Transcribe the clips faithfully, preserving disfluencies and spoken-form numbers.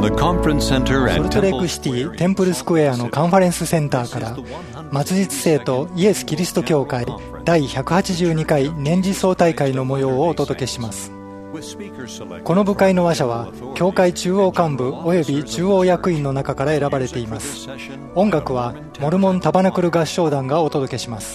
the conference center ソル at トレイ Temple クシティ Square テンプルスクエアのカンファレンスセンターから末日聖とイエス・キリスト教会だいひゃくはちじゅうにかい年次総大会の模様をお届けします。この部会の話者は教会中央幹部および中央役員の中から選ばれています。音楽はモルモンタバナクル合唱団がお届けします。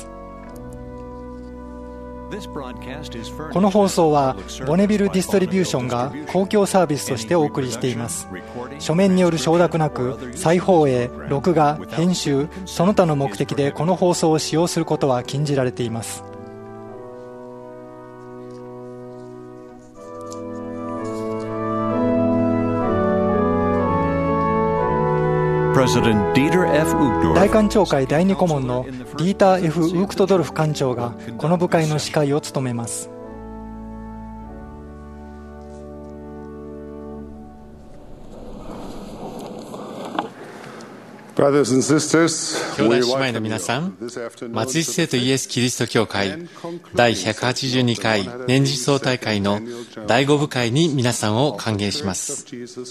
この放送はボネビルディストリビューションが公共サービスとしてお送りしています。書面による承諾なく再放映、録画、編集その他の目的でこの放送を使用することは禁じられています。大官庁会だいに顧問のディーター・ エフ・ウークトドルフ官長がこの部会の司会を務めます。 兄弟姉妹の皆さん、末日聖とイエス・キリスト教会だいひゃくはちじゅうにかい年次総大会のだいご部会に皆さんを歓迎します。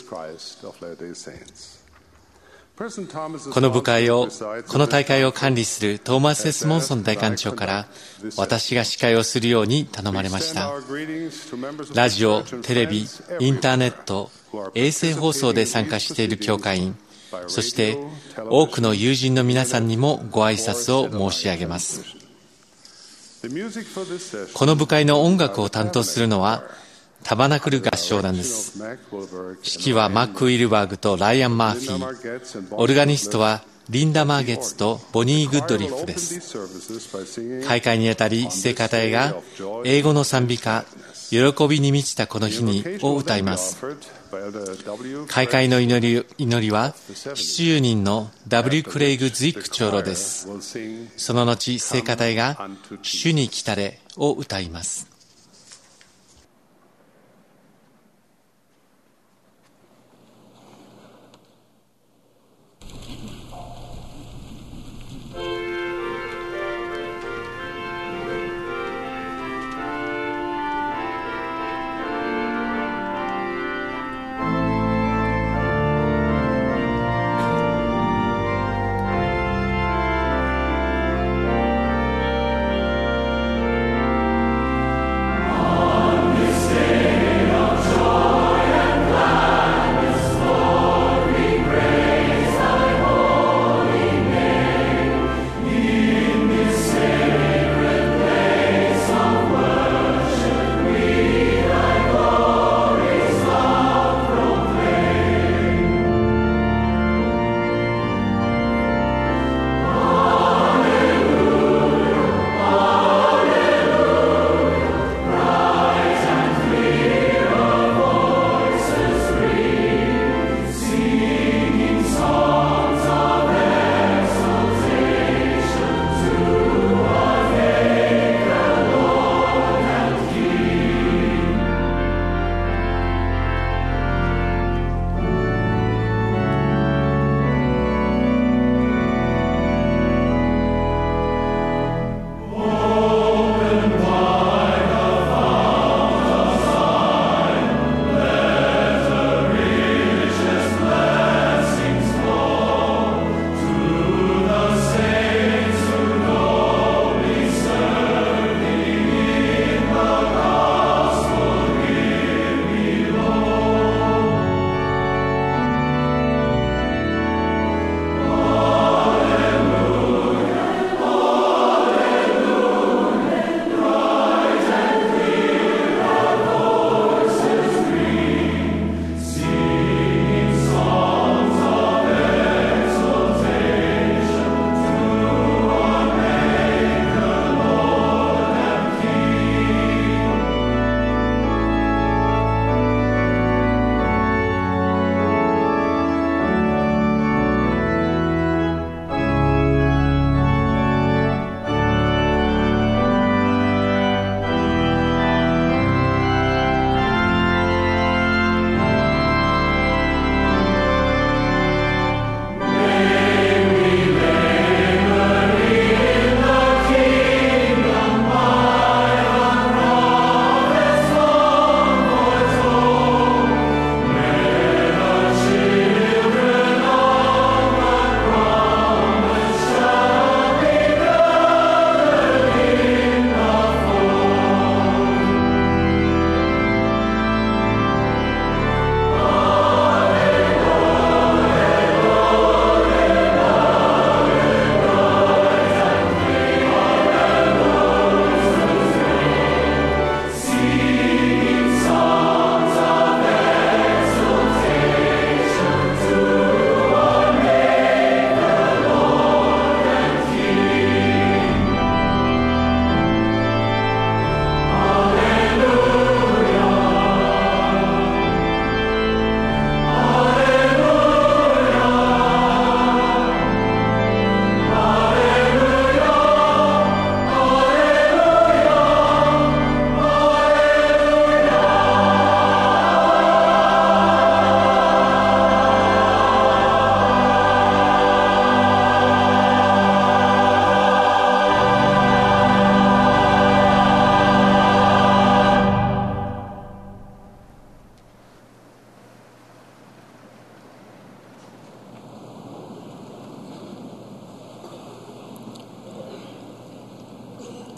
この部会を、この大会を管理するトーマス・エス・モンソン大官長から私が司会をするように頼まれました。ラジオ、テレビ、インターネット、衛星放送で参加している教会員、そして多くの友人の皆さんにもご挨拶を申し上げます。この部会の音楽を担当するのはタバナクル合唱団です。指揮はマック・ウィルバーグとライアン・マーフィー、オルガニストはリンダ・マーゲッツとボニー・グッドリッフです。開会にあたり聖歌隊が英語の賛美歌喜びに満ちたこの日にを歌います。開会の祈り、祈りは七十人の ダブリュー クレイグ・ズイック長老です。その後聖歌隊が主に来たれを歌います。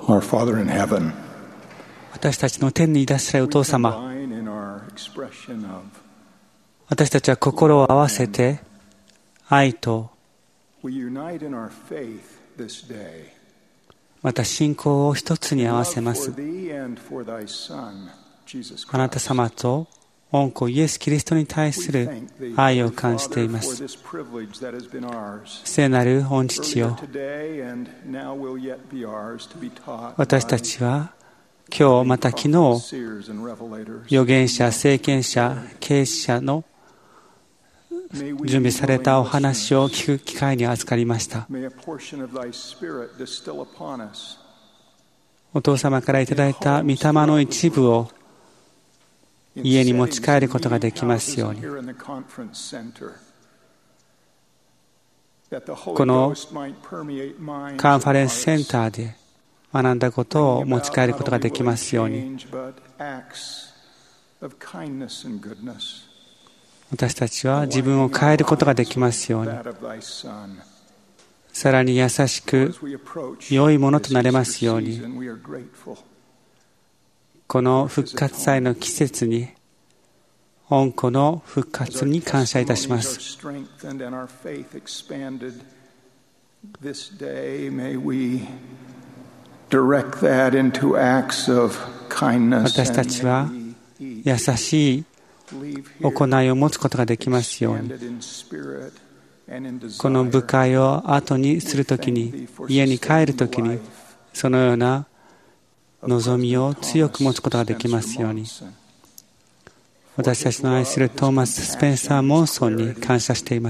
Our Father in heaven, 私たちの天にいらっしゃるお父様、 combine in our expression of 私たちは心を合わせて愛と we unite in our faith this day. また信仰を一つに合わせま Love す。 for thee and for thy Son, Jesus あなた Christ. 様と御子イエス・キリストに対 We する thank thee, 愛を Holy 感じてい Father, ま for す。 this privilege that has been ours. 聖なる御父 Earlier よ、 today and now will yet be ours to be taught 私た by ちは今日また昨日 prophets, seers, and revelators. 預言者、聖賢者、啓示者の May we 準備 be されたお willing 話を listeners. 聞く機会に預かりました。 May a portion of thy Spirit distill upon us. お父様からいただいた御霊の一部を In 家に持ち settings 帰る and ことがで meeting きますよう houses に。 and here in the conference center. That the Holy この Ghost might permeate minds カンファ and レンスセン hearts, ターで学んだことを bringing 持ち about 帰る not ことが only でき willing ますように。 change, but acts of kindness and goodness. 私たちは自分を変えることができますように。 That of thy Son. さらに優しく As we approach 良いものと this なれます Easter ように。 season, we are grateful. この復活祭の季節に御子の復 As 活 our に感謝いたしま testimonies are す。 strengthened and our faith expanded this day, may we direct that into acts of kindness 私た and ちは may we 優しい leave 行 here いを持つことができますように。 expanded in spirit and in この部 desire. 会を後にするときに、家に帰るときに、そのような望みを強く持つことができますように。私たちの愛するトーマス・スペンサー・モンソンに感謝しています。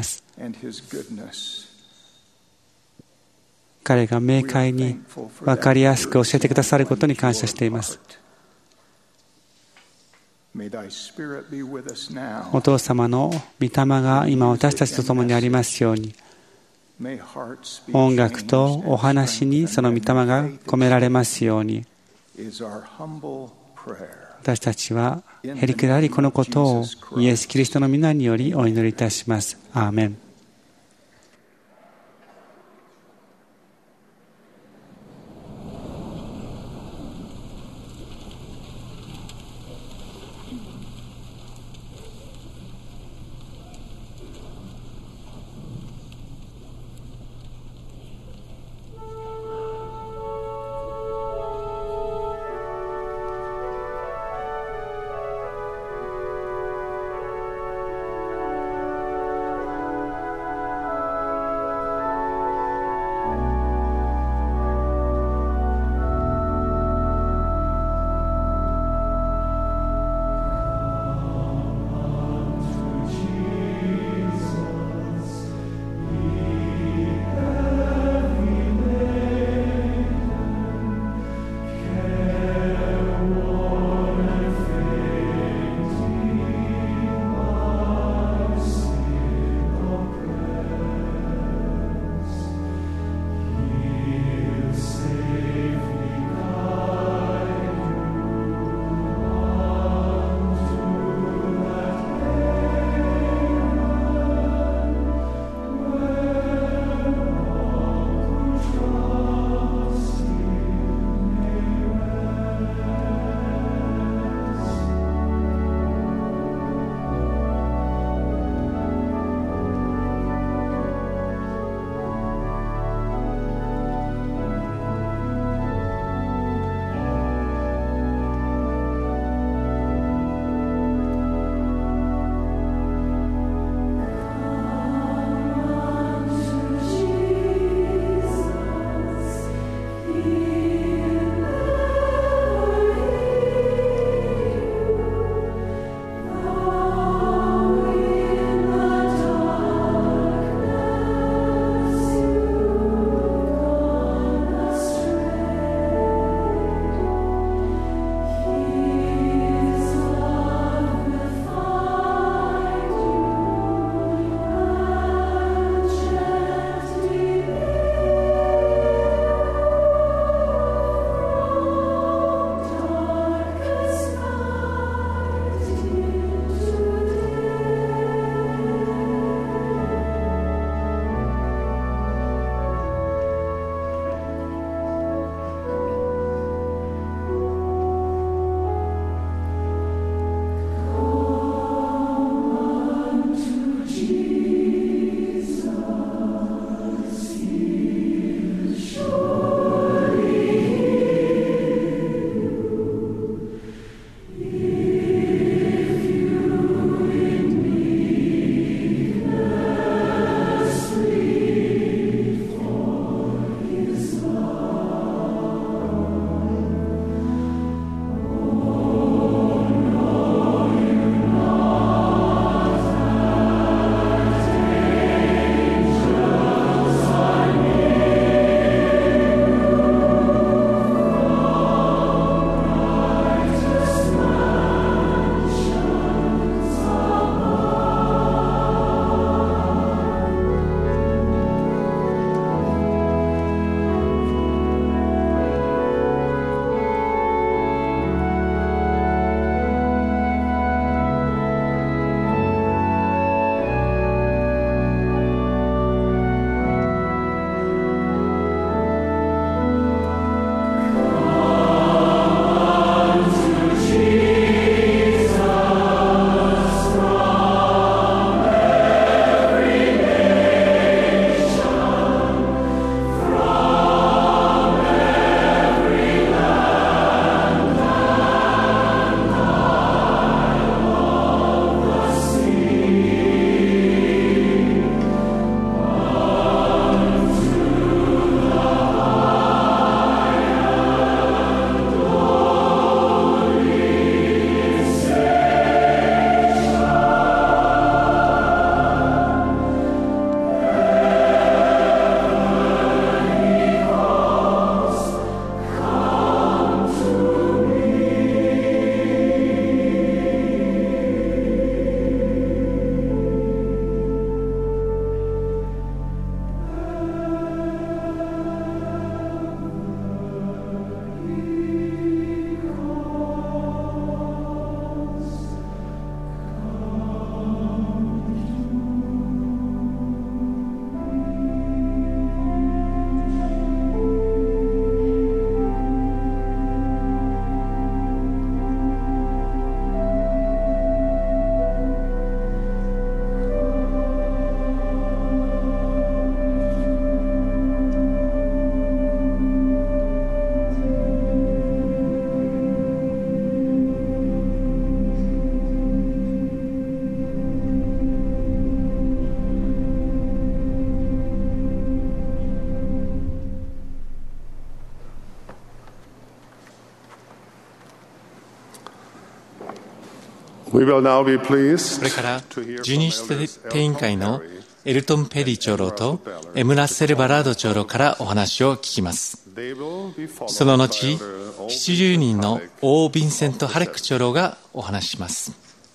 彼が明快に分かりやすく教えてくださることに感謝しています。お父様の御霊が今私たちと共にありますように、音楽とお話にその御霊が込められますように、私たちはへりくだりこのことをイエス・キリストの皆によりお祈りいたします。アーメン。 これから十二指定委員会のエルトン・ペリー長老とエム・ラッセル・バラード長老からお話を聞きます。その後、ななじゅうにんのオー・ヴィンセント・ハレック長老がお話しします。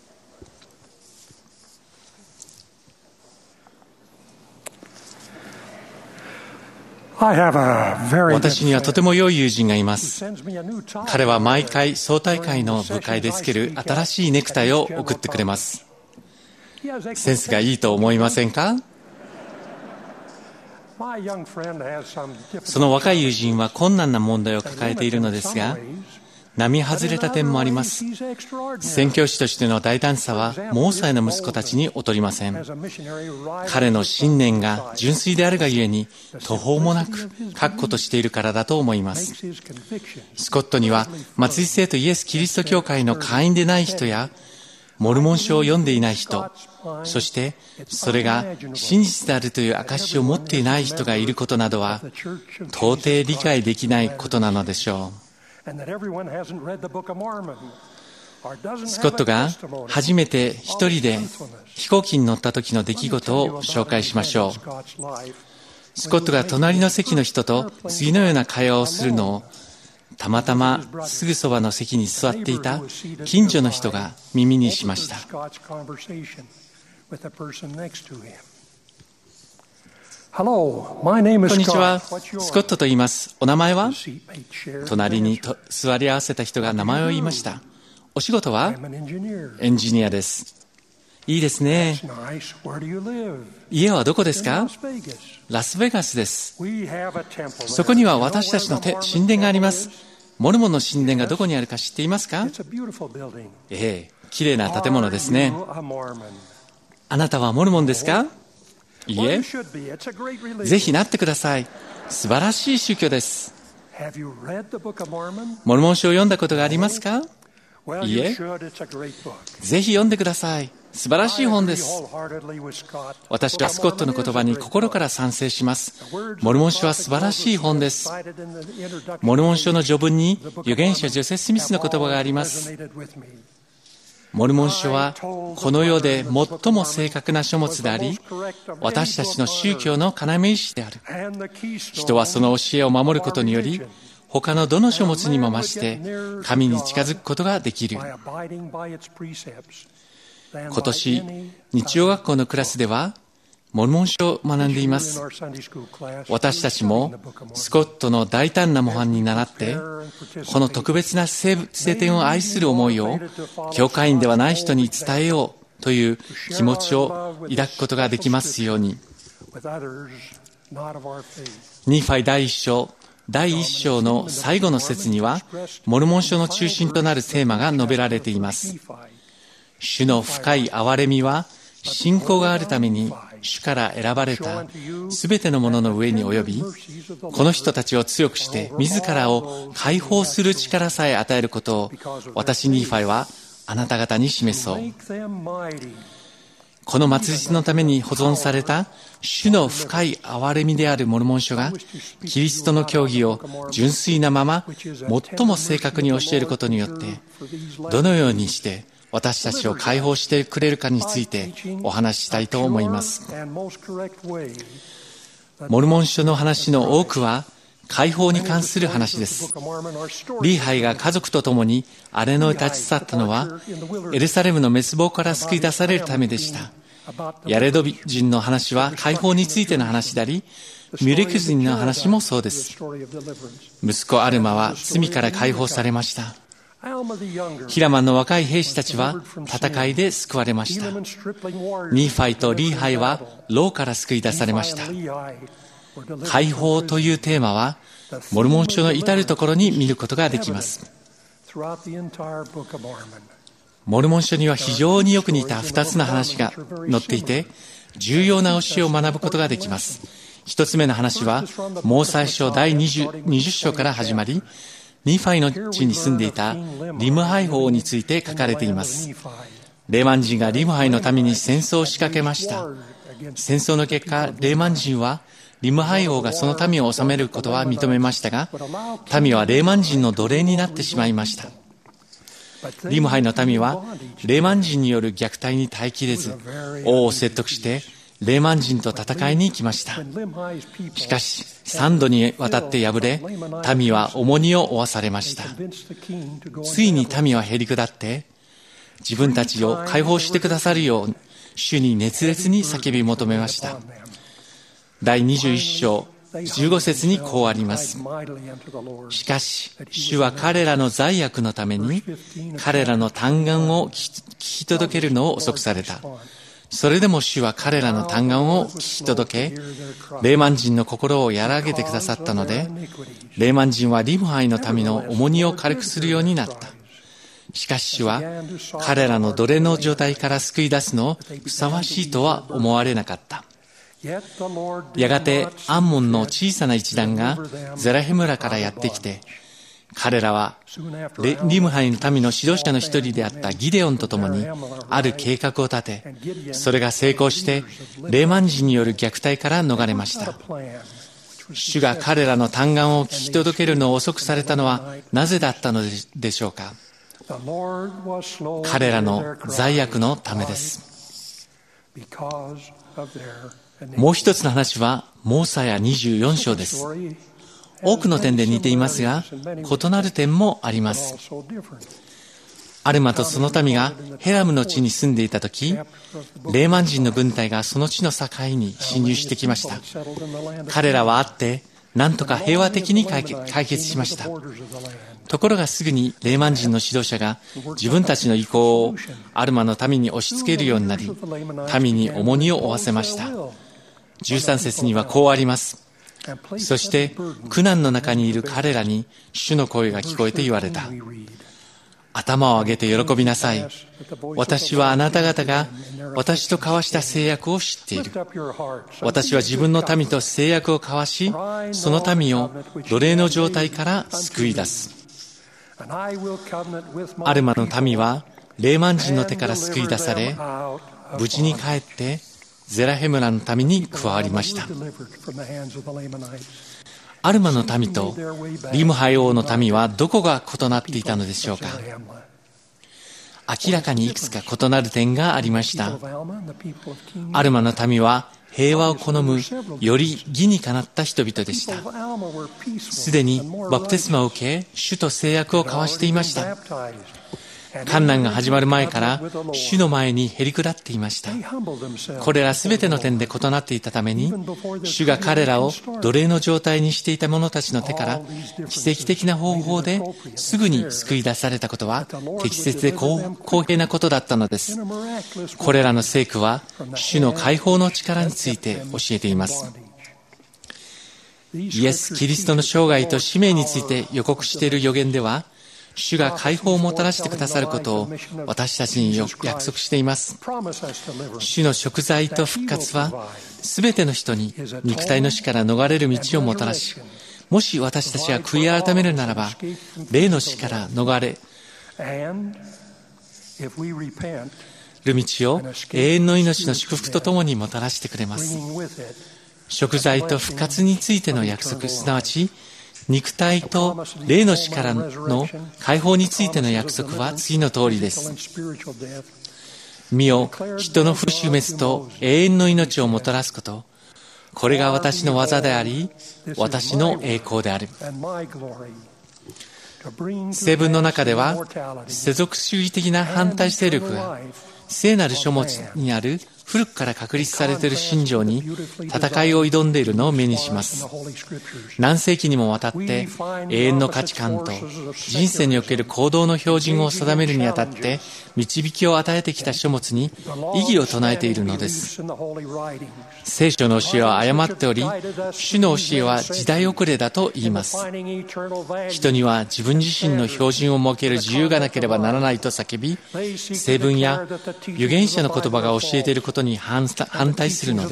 私にはとても良い友人がいます。彼は毎回総大会の部会でつける新しいネクタイを送ってくれます。センスがいいと思いませんか？その若い友人は困難な問題を抱えているのですが、並外れた点もあります。宣教師としての大胆さはモーサイの息子たちに劣りません。彼の信念が純粋であるがゆえに途方もなく確固としているからだと思います。スコットには末日聖徒イエス・キリスト教会の会員でない人やモルモン書を読んでいない人、そしてそれが真実であるという証を持っていない人がいることなどは到底理解できないことなのでしょう。スコットが初めて一人で飛行機に乗った時の出来事を紹介しましょう。スコットが隣の席の人と次のような会話をするのをたまたますぐそばの席に座っていた近所の人が耳にしました。こんにちは、スコットと言います。お名前は？隣にと座り合わせた人が名前を言いました。お仕事は？エンジニアです。いいですね。家はどこですか？ラスベガスです。そこには私たちの神殿があります。モルモンの神殿がどこにあるか知っていますか？ええ、きれいな建物ですね。あなたはモルモンですか？いいえ、ぜひなってください。素晴らしい宗教です。モルモン書を読んだことがありますか？いいえ、ぜひ読んでください。素晴らしい本です。私はスコットの言葉に心から賛成します。モルモン書は素晴らしい本です。モルモン書の序文に預言者ジョセフ・スミスの言葉があります。モルモン書はこの世で最も正確な書物であり、私たちの宗教の要石である。人はその教えを守ることにより、他のどの書物にも増して神に近づくことができる。今年、日曜学校のクラスでは、モルモン書を学んでいます。私たちもスコットの大胆な模範に倣って、この特別な聖典を愛する思いを教会員ではない人に伝えようという気持ちを抱くことができますように。ニーファイ第一章第一章の最後の節には、モルモン書の中心となるテーマが述べられています。主の深い憐れみは信仰があるために主から選ばれたすべてのものの上に及び、この人たちを強くして自らを解放する力さえ与えることを、私ニーファイはあなた方に示そう。この末日のために保存された主の深い憐れみであるモルモン書が、キリストの教義を純粋なまま最も正確に教えることによって、どのようにして私たちを解放してくれるかについてお話ししたいと思います。モルモン書の話の多くは解放に関する話です。リーハイが家族と共に荒野へ立ち去ったのは、エルサレムの滅亡から救い出されるためでした。ヤレド人の話は解放についての話であり、ミュレク人の話もそうです。息子アルマは罪から解放されました。ヒラマンの若い兵士たちは戦いで救われました。ニーファイとリーハイは牢から救い出されました。解放というテーマはモルモン書の至るところに見ることができます。モルモン書には非常によく似たふたつの話が載っていて、重要な教えを学ぶことができます。一つ目の話はモーサイ書第にじゅう章から始まり、ニーファイの地に住んでいたリムハイ王について書かれています。レーマン人がリムハイのために戦争を仕掛けました。戦争の結果、レーマン人はリムハイ王がその民を治めることは認めましたが、民はレーマン人の奴隷になってしまいました。 リムハイの民はレーマン人による虐待に耐えきれず、王を説得してレーマン人と戦いに行きました。しかし三度にわたって敗れ、民は重荷を負わされました。ついに民はへり下って自分たちを解放してくださるよう主に熱烈に叫び求めました。第にじゅういっ章じゅうご節にこうあります。しかし主は彼らの罪悪のために彼らの嘆願を聞き届けるのを遅くされた。それでも主は彼らの嘆願を聞き届け、レーマン人の心を和らげてくださったので、レーマン人はリムハイの民の重荷を軽くするようになった。しかし主は彼らの奴隷の状態から救い出すのをふさわしいとは思われなかった。やがてアンモンの小さな一団がゼラヘ村からやってきて、彼らはリムハイの民の指導者の一人であったギデオンと共にある計画を立て、それが成功してレーマン人による虐待から逃れました。主が彼らの嘆願を聞き届けるのを遅くされたのはなぜだったのでしょうか。彼らの罪悪のためです。もう一つの話はモーサヤにじゅうよん章です。多くの点で似ていますが、異なる点もあります。アルマとその民がヘラムの地に住んでいたとき、レーマン人の軍隊がその地の境に侵入してきました。彼らは会って、なんとか平和的に解決しました。ところがすぐにレーマン人の指導者が自分たちの意向をアルマの民に押し付けるようになり、民に重荷を負わせました。じゅうさん節にはこうあります。そして苦難の中にいる彼らに主の声が聞こえて言われた。頭を上げて喜びなさい。私はあなた方が私と交わした誓約を知っている。私は自分の民と誓約を交わし、その民を奴隷の状態から救い出す。アルマの民はレーマン人の手から救い出され、無事に帰ってゼラヘ村の民に加わりました。アルマの民とリムハイ王の民はどこが異なっていたのでしょうか。明らかにいくつか異なる点がありました。アルマの民は平和を好むより義にかなった人々でした。すでにバプテスマを受け、主と誓約を交わしていました。患難が始まる前から主の前にへり下っていました。これらすべての点で異なっていたために、主が彼らを奴隷の状態にしていた者たちの手から奇跡的な方法ですぐに救い出されたことは適切で公平なことだったのです。これらの聖句は主の解放の力について教えています。イエス・キリストの生涯と使命について予告している預言では、主が解放をもたらしてくださることを私たちに約束しています。主の贖罪と復活はすべての人に肉体の死から逃れる道をもたらし、もし私たちが悔い改めるならば霊の死から逃れる道を永遠の命の祝福とともにもたらしてくれます。贖罪と復活についての約束、すなわち肉体と霊の死からの解放についての約束は次の通りです。見よ、人の不死滅と永遠の命をもたらすこと。これが私の技であり、私の栄光である。聖文の中では、世俗主義的な反対勢力が聖なる書物にある古くから確立されている信条に戦いを挑んでいるのを目にします。何世紀にもわたって永遠の価値観と人生における行動の標準を定めるにあたって導きを与えてきた書物に異議を唱えているのです。聖書の教えは誤っており、主の教えは時代遅れだと言います。人には自分自身の標準を設ける自由がなければならないと叫び、聖文や預言者の言葉が教えていることに反対するのです。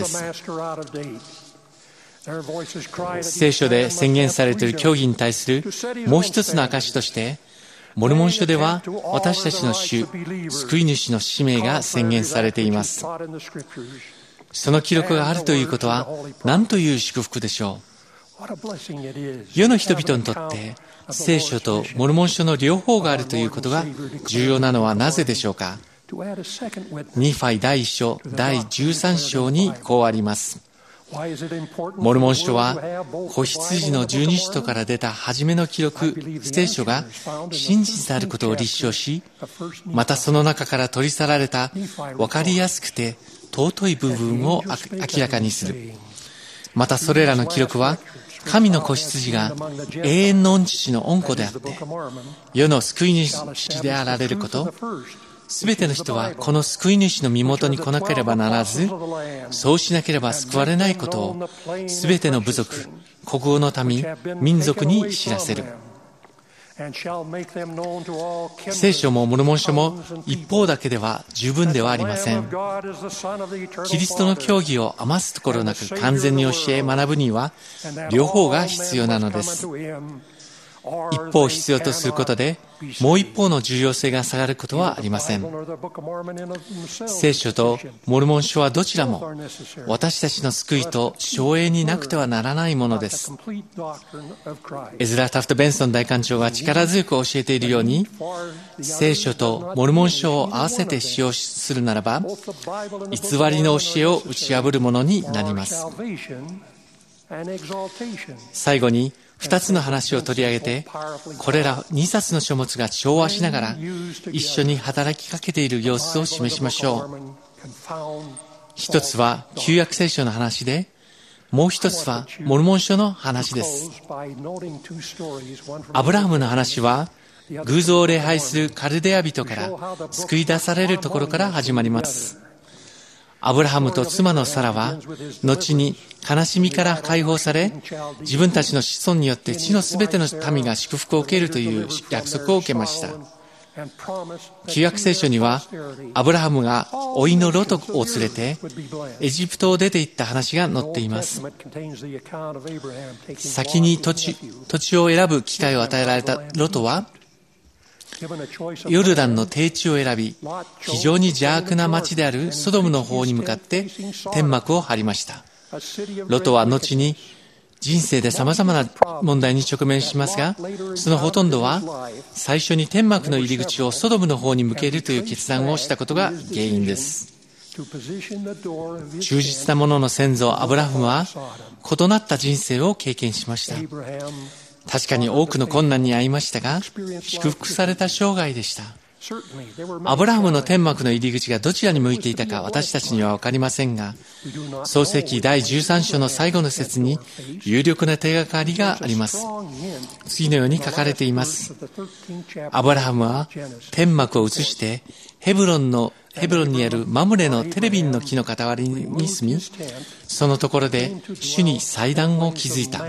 聖書で宣言されている教義に対するもう一つの証として、モルモン書では私たちの主、救い主の使命が宣言されています。その記録があるということは何という祝福でしょう。世の人々にとって聖書とモルモン書の両方があるということが重要なのはなぜでしょうか。ニファイ第一章第じゅうさん章にこうあります。モルモン書は子羊の十二使徒から出た初めの記録、聖書が真実であることを立証し、またその中から取り去られた分かりやすくて尊い部分を明らかにする。またそれらの記録は神の子羊が永遠の御父の御子であって世の救い主であられること、すべての人はこの救い主の身元に来なければならず、そうしなければ救われないことをすべての部族、国語の民、民族に知らせる。聖書もモルモン書も一方だけでは十分ではありません。キリストの教義を余すところなく完全に教え学ぶには両方が必要なのです。一方を必要とすることでもう一方の重要性が下がることはありません。聖書とモルモン書はどちらも私たちの救いと照英になくてはならないものです。エズラ・タフト・ベンソン大官長が力強く教えているように、聖書とモルモン書を合わせて使用するならば偽りの教えを打ち破るものになります。最後に二つの話を取り上げて、これら二冊の書物が調和しながら一緒に働きかけている様子を示しましょう。一つは旧約聖書の話で、もう一つはモルモン書の話です。アブラハムの話は偶像を礼拝するカルデア人から救い出されるところから始まります。アブラハムと妻のサラは後に悲しみから解放され、自分たちの子孫によって地のすべての民が祝福を受けるという約束を受けました。旧約聖書にはアブラハムが甥のロトを連れてエジプトを出て行った話が載っています。先に土地、土地を選ぶ機会を与えられたロトはヨルダンの低地を選び、非常に邪悪な町であるソドムの方に向かって天幕を張りました。ロトは後に人生で様々な問題に直面しますが、そのほとんどは最初に天幕の入り口をソドムの方に向けるという決断をしたことが原因です。忠実な者の先祖アブラハムは異なった人生を経験しました。確かに多くの困難に遭いましたが、祝福された生涯でした。アブラハムの天幕の入り口がどちらに向いていたか私たちには分かりませんが、創世記だいじゅうさん章の最後の節に有力な手がかりがあります。次のように書かれています。アブラハムは天幕を移してヘブロンのヘブロンにあるマムレのテレビンの木の傍りに住み、そのところで主に祭壇を築いた。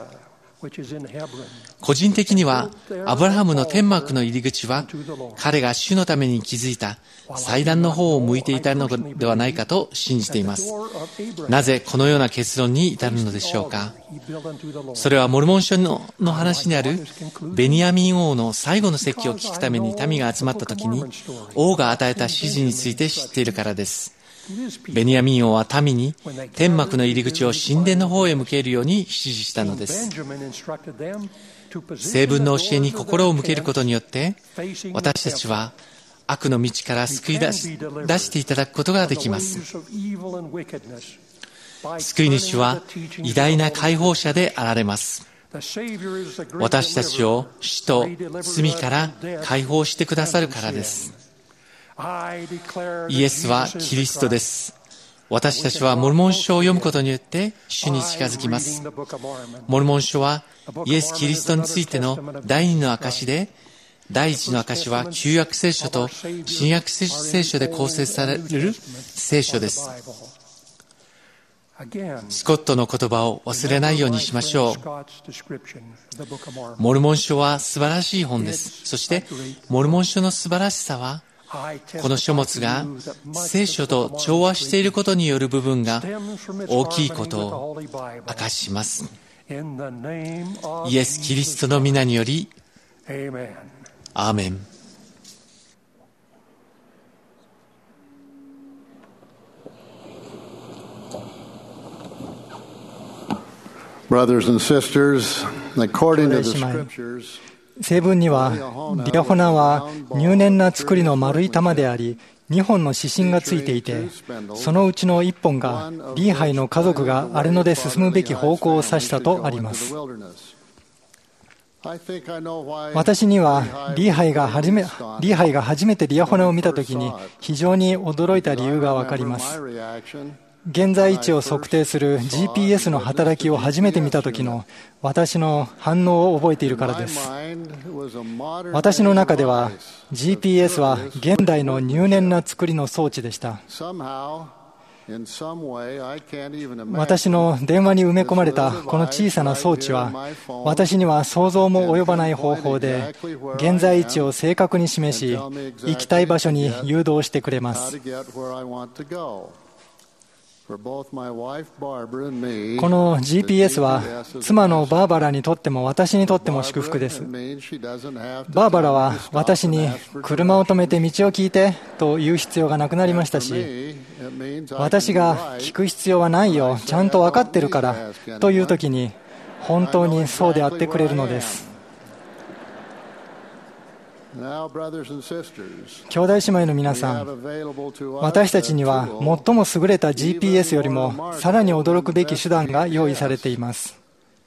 個人的にはアブラハムの天幕の入り口は彼が主のために築いた祭壇の方を向いていたのではないかと信じています。なぜこのような結論に至るのでしょうか。それはモルモン書 の, の話にあるベニヤミン王の最後の説教を聞くために民が集まった時に王が与えた指示について知っているからです。ベニヤミン王は民に天幕の入り口を神殿の方へ向けるように指示したのです。聖文の教えに心を向けることによって私たちは悪の道から救い出し、出していただくことができます。救い主は偉大な解放者であられます。私たちを死と罪から解放してくださるからです。イエスはキリストです。私たちはモルモン書を読むことによって主に近づきます。モルモン書はイエス・キリストについての第二の証で、第一の証は旧約聖書と新約聖書で構成される聖書です。スコットの言葉を忘れないようにしましょう。モルモン書は素晴らしい本です。そしてモルモン書の素晴らしさは、この書物が聖書と調和していることによる部分が大きいことを明かします。イエス・キリストの皆により、アーメン。 Brothers and sisters, 兄弟姉妹、聖文にはリアホナは入念な作りの丸い玉であり、にほんの指針がついていて、そのうちのいっぽんがリーハイの家族が荒野で進むべき方向を指したとあります。私にはリーハイが初め、リーハイが初めてリアホナを見たときに非常に驚いた理由がわかります。現在位置を測定する ジーピーエス の働きを初めて見たときの私の反応を覚えているからです。私の中では ジーピーエス は現代の入念な作りの装置でした。私の電話に埋め込まれたこの小さな装置は、私には想像も及ばない方法で現在位置を正確に示し、行きたい場所に誘導してくれます。この ジーピーエス は妻のバーバラにとっても私にとっても祝福です。バーバラは私に車を止めて道を聞いてと言う必要がなくなりましたし、私が聞く必要はないよ、ちゃんと分かってるからという時に本当にそうであってくれるのです。兄弟姉妹の皆さん、私たちには最も優れた ジーピーエス よりもさらに驚くべき手段が用意されています。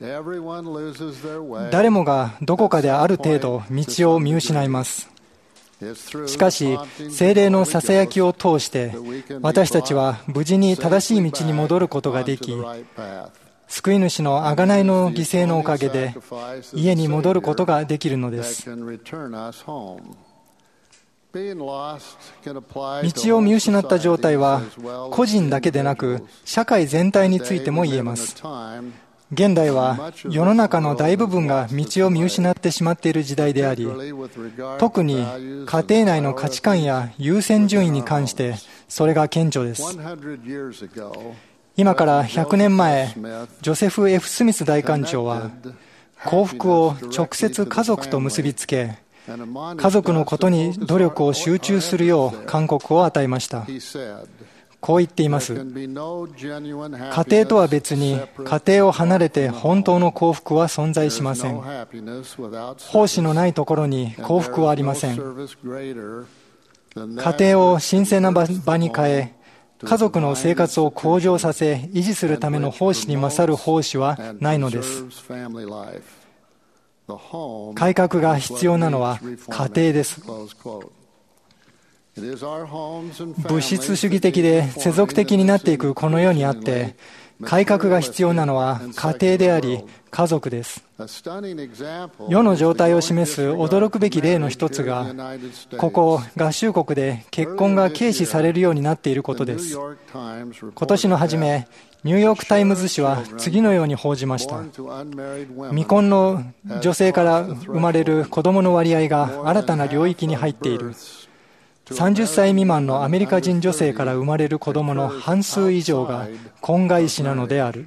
誰もがどこかである程度道を見失います。しかし聖霊のささやきを通して私たちは無事に正しい道に戻ることができ、救い主の贖いの犠牲のおかげで家に戻ることができるのです。道を見失った状態は個人だけでなく社会全体についても言えます。現代は世の中の大部分が道を見失ってしまっている時代であり、特に家庭内の価値観や優先順位に関してそれが顕著です。今からひゃくねんまえ、ジョセフ・ F ・スミス大官長は幸福を直接家族と結びつけ、家族のことに努力を集中するよう勧告を与えました。こう言っています。家庭とは別に家庭を離れて本当の幸福は存在しません。奉仕のないところに幸福はありません。家庭を神聖な場に変え、家族の生活を向上させ維持するための奉仕に勝る奉仕はないのです。改革が必要なのは家庭です。物質主義的で世俗的になっていくこの世にあって、改革が必要なのは家庭であり家族です。世の状態を示す驚くべき例の一つが、ここ合衆国で結婚が軽視されるようになっていることです。今年の初め、ニューヨークタイムズ紙は次のように報じました。未婚の女性から生まれる子供の割合が新たな領域に入っている。さんじゅっさい未満のアメリカ人女性から生まれる子供の半数以上が婚外子なのである。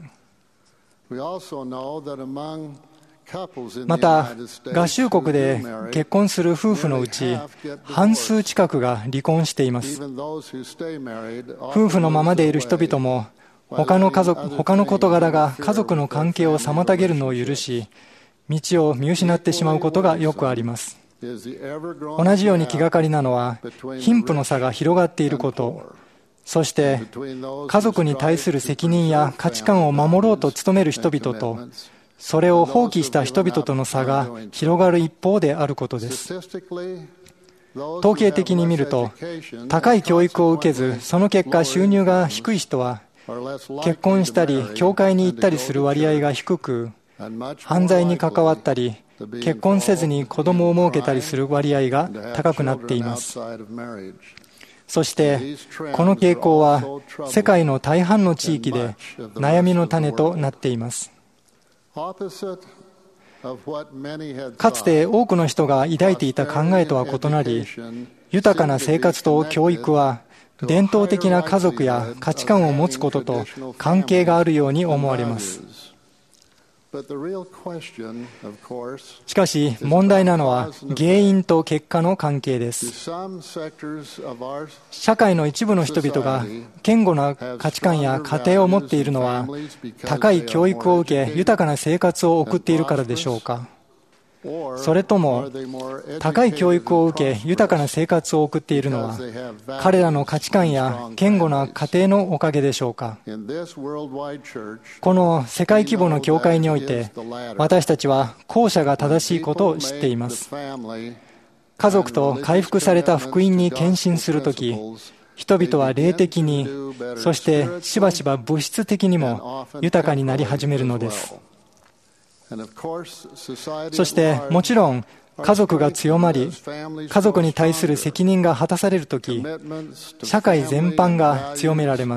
また、合衆国で結婚する夫婦のうち半数近くが離婚しています。夫婦のままでいる人々も他の家族、他の事柄が家族の関係を妨げるのを許し、道を見失ってしまうことがよくあります。同じように気がかりなのは貧富の差が広がっていること、そして家族に対する責任や価値観を守ろうと努める人々と、それを放棄した人々との差が広がる一方であることです。統計的に見ると、高い教育を受けずその結果収入が低い人は結婚したり教会に行ったりする割合が低く、犯罪に関わったり結婚せずに子供を設けたりする割合が高くなっています。そしてこの傾向は世界の大半の地域で悩みの種となっています。かつて多くの人が抱いていた考えとは異なり、豊かな生活と教育は伝統的な家族や価値観を持つことと関係があるように思われます。 しかし問題なのは原因と結果の関係です。社会の一部の人々が堅固な価値観や家庭を持っているのは、高い教育を受け豊かな生活を送っているからでしょうか。それとも高い教育を受け豊かな生活を送っているのは彼らの価値観や堅固な家庭のおかげでしょうか。この世界規模の教会において私たちは後者が正しいことを知っています。家族と回復された福音に献身するとき、人々は霊的に、そしてしばしば物質的にも豊かになり始めるのです。そしてもちろん家族が強まり、家族に対する責任が果たされるとき、社会全般が強められます。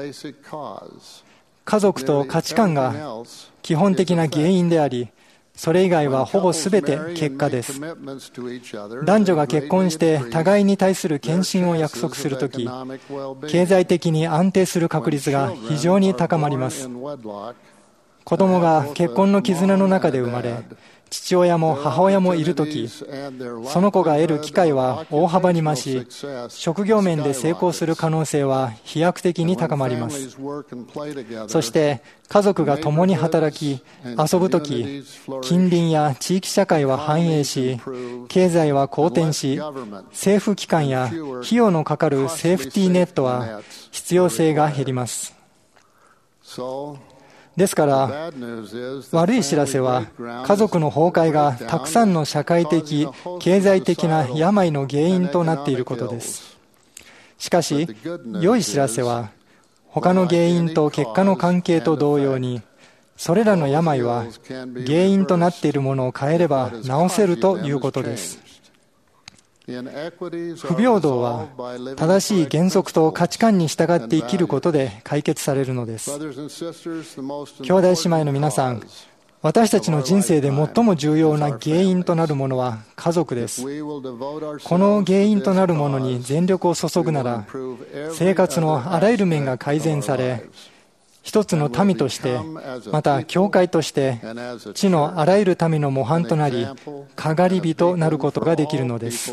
家族と価値観が基本的な原因であり、それ以外はほぼすべて結果です。男女が結婚して互いに対する献身を約束するとき、経済的に安定する確率が非常に高まります。子供が結婚の絆の中で生まれ、父親も母親もいるとき、その子が得る機会は大幅に増し、職業面で成功する可能性は飛躍的に高まります。そして家族が共に働き、遊ぶとき、近隣や地域社会は繁栄し、経済は好転し、政府機関や費用のかかるセーフティーネットは必要性が減ります。ですから、悪い知らせは、家族の崩壊がたくさんの社会的、経済的な病の原因となっていることです。しかし、良い知らせは、他の原因と結果の関係と同様に、それらの病は原因となっているものを変えれば治せるということです。不平等は正しい原則と価値観に従って生きることで解決されるのです。兄弟姉妹の皆さん、私たちの人生で最も重要な原因となるものは家族です。この原因となるものに全力を注ぐなら、生活のあらゆる面が改善され、一つの民として、また教会として、地のあらゆる民の模範となり、かがり火となることができるのです。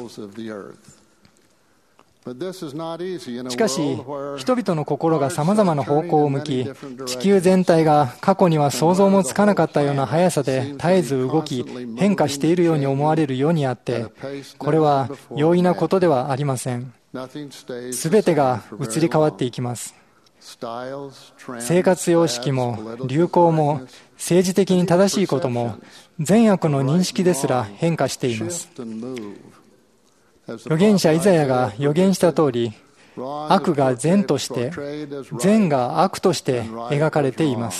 しかし、人々の心がさまざまな方向を向き、地球全体が過去には想像もつかなかったような速さで絶えず動き、変化しているように思われるようにあって、これは容易なことではありません。すべてが移り変わっていきます。生活様式も流行も政治的に正しいことも善悪の認識ですら変化しています。預言者イザヤが預言した通り、悪が善として善が悪として描かれています。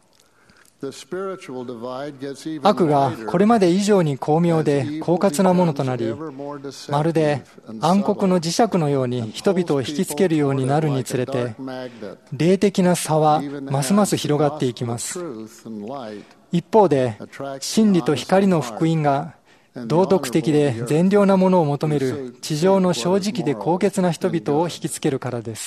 悪がこれまで以上に巧妙で狡猾なものとなり、まるで暗黒の磁石のように人々を引きつけるようになるにつれて、霊的な差はますます広がっていきます。一方で、真理と光の福音が道徳的で善良なものを求める地上の正直で高潔な人々を引きつけるからです。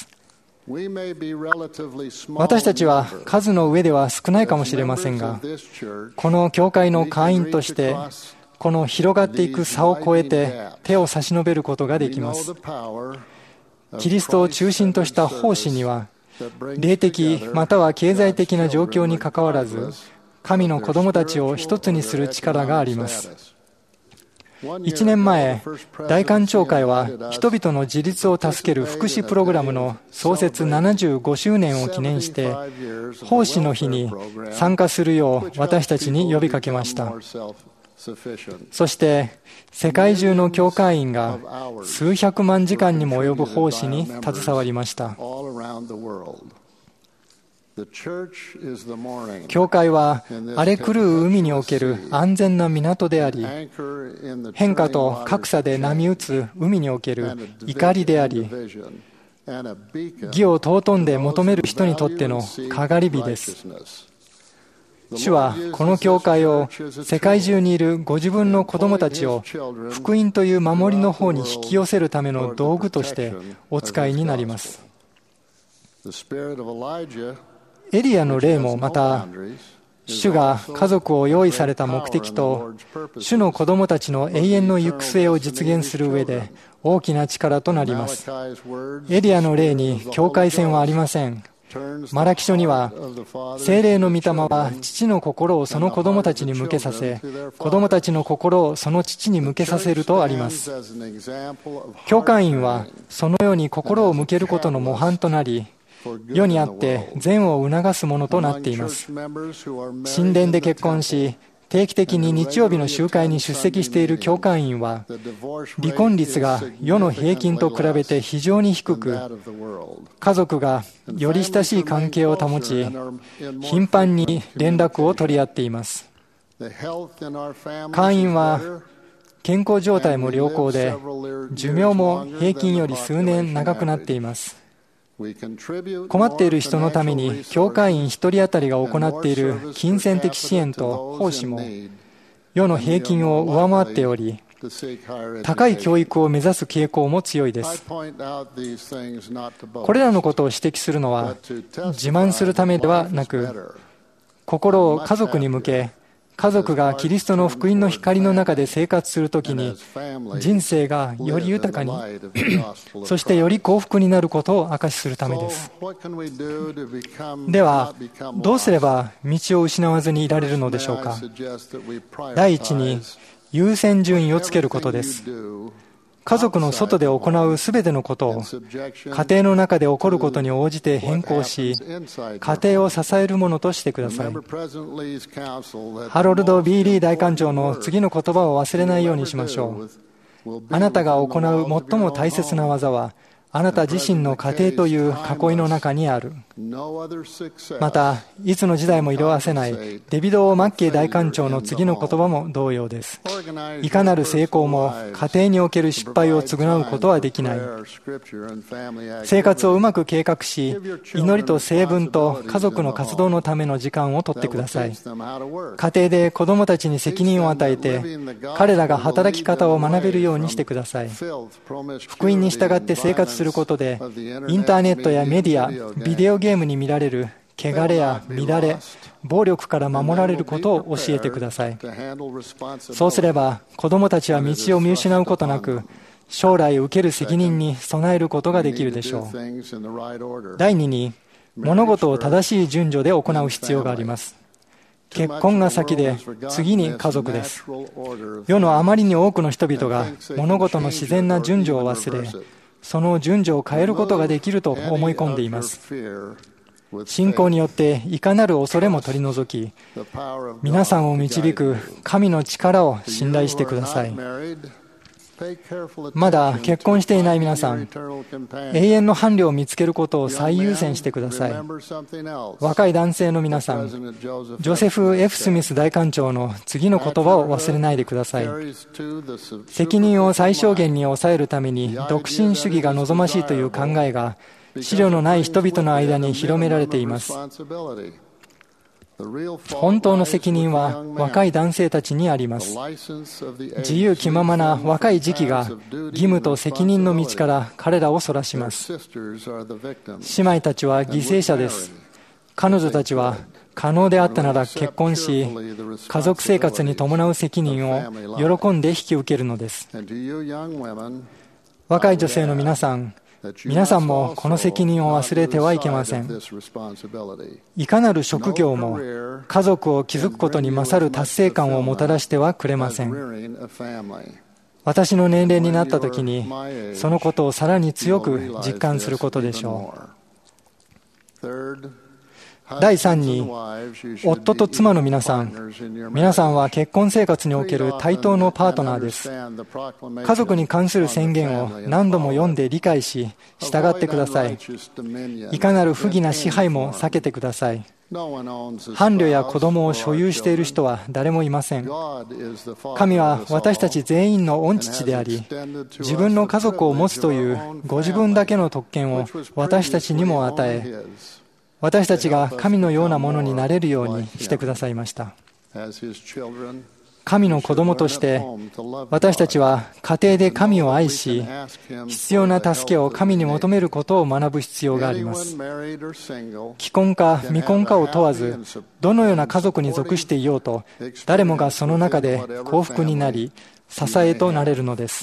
私たちは数の上では少ないかもしれませんが、この教会の会員としてこの広がっていく差を超えて手を差し伸べることができます。キリストを中心とした奉仕には、霊的または経済的な状況にかかわらず、神の子供たちを一つにする力があります。いちねんまえ、大韓教会は人々の自立を助ける福祉プログラムの創設ななじゅうごしゅうねんを記念して、奉仕の日に参加するよう私たちに呼びかけました。そして、世界中の教会員が数百万時間にも及ぶ奉仕に携わりました。教会は荒れ狂う海における安全な港であり、変化と格差で波打つ海における怒りであり、義を尊んで求める人にとってのかがり火です。主はこの教会を世界中にいるご自分の子供たちを福音という守りの方に引き寄せるための道具としてお使いになります。エリアの霊もまた主が家族を用意された目的と、主の子供たちの永遠の行く末を実現する上で大きな力となります。エリアの例に境界線はありません。マラキ書には、聖霊の御霊は父の心をその子供たちに向けさせ、子供たちの心をその父に向けさせるとあります。教会員はそのように心を向けることの模範となり、世にあって善を促すものとなっています。神殿で結婚し、定期的に日曜日の集会に出席している教会員は、離婚率が世の平均と比べて非常に低く、家族がより親しい関係を保ち、頻繁に連絡を取り合っています。会員は健康状態も良好で、寿命も平均より数年長くなっています。困っている人のために教会員一人当たりが行っている金銭的支援と奉仕も世の平均を上回っており、高い教育を目指す傾向も強いです。これらのことを指摘するのは自慢するためではなく、心を家族に向け、家族がキリストの福音の光の中で生活するときに、人生がより豊かにそしてより幸福になることを証しするためです。では、どうすれば道を失わずにいられるのでしょうか。第一に、優先順位をつけることです。家族の外で行うすべてのことを家庭の中で起こることに応じて変更し、家庭を支えるものとしてください。ハロルド・ビー・リー大官長の次の言葉を忘れないようにしましょう。あなたが行う最も大切な技は、あなた自身の家庭という囲いの中にある。また、いつの時代も色あせないデビド・オー・マッケイ大官長の次の言葉も同様です。いかなる成功も家庭における失敗を償うことはできない。生活をうまく計画し、祈りと聖文と家族の活動のための時間をとってください。家庭で子供たちに責任を与えて、彼らが働き方を学べるようにしてください。福音に従って生活することで、インターネットやメディア、ビデオゲームに見られる汚れや乱れ、暴力から守られることを教えてください。そうすれば、子供たちは道を見失うことなく、将来受ける責任に備えることができるでしょう。第二に、物事を正しい順序で行う必要があります。結婚が先で、次に家族です。世のあまりに多くの人々が物事の自然な順序を忘れ、その順序を変えることができると思い込んでいます。信仰によっていかなる恐れも取り除き、皆さんを導く神の力を信頼してください。まだ結婚していない皆さん、永遠の伴侶を見つけることを最優先してください。若い男性の皆さん、ジョセフ・エフ・スミス大官長の次の言葉を忘れないでください。責任を最小限に抑えるために独身主義が望ましいという考えが思慮のない人々の間に広められています。本当の責任は若い男性たちにあります。自由気ままな若い時期が義務と責任の道から彼らをそらします。姉妹たちは犠牲者です。彼女たちは可能であったなら結婚し、家族生活に伴う責任を喜んで引き受けるのです。若い女性の皆さん、皆さんもこの責任を忘れてはいけません。いかなる職業も家族を築くことに勝る達成感をもたらしてはくれません。私の年齢になった時にそのことをさらに強く実感することでしょう。だいさんに、夫と妻の皆さん、皆さんは結婚生活における対等のパートナーです。家族に関する宣言を何度も読んで理解し、従ってください。いかなる不義な支配も避けてください。伴侶や子供を所有している人は誰もいません。神は私たち全員の御父であり、自分の家族を持つというご自分だけの特権を私たちにも与え、私たちが神のようなものになれるようにしてくださいました。 神の子供として私たちは家庭で神を愛し、必要な助けを神に求めることを学ぶ必要があります。既婚か未婚かを問わず、どのような家族に属していようと、誰もがその中で幸福になり、支えとなれるのです。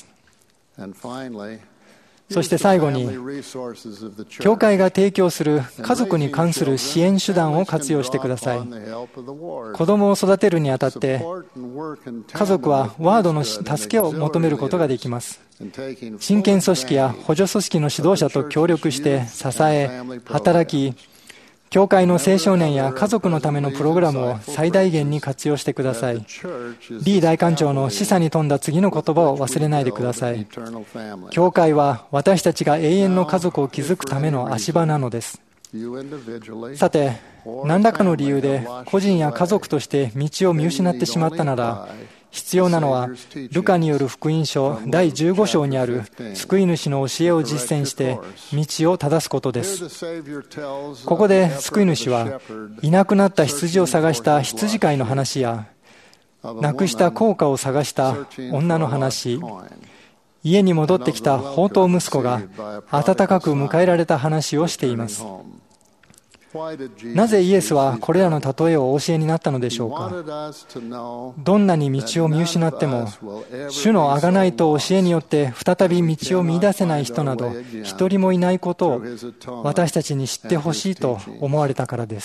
そして最後に、教会が提供する家族に関する支援手段を活用してください。子供を育てるにあたって、家族はワードの助けを求めることができます。親権組織や補助組織の指導者と協力して支え、働き、教会の青少年や家族のためのプログラムを最大限に活用してください。リー大官長の示唆に富んだ次の言葉を忘れないでください。教会は私たちが永遠の家族を築くための足場なのです。さて、何らかの理由で個人や家族として道を見失ってしまったなら、必要なのはルカによる福音書だいじゅうご章にある救い主の教えを実践して道を正すことです。ここで救い主はいなくなった羊を探した羊飼いの話や、亡くした高価を探した女の話、家に戻ってきた放蕩息子が温かく迎えられた話をしています。なぜイエスはこれらの例えをお教えになったのでしょうか。どんなに道を見失っても、主の贖いと教えによって再び道を見出せない人など一人もいないことを私たちに知ってほしいと思われたからです。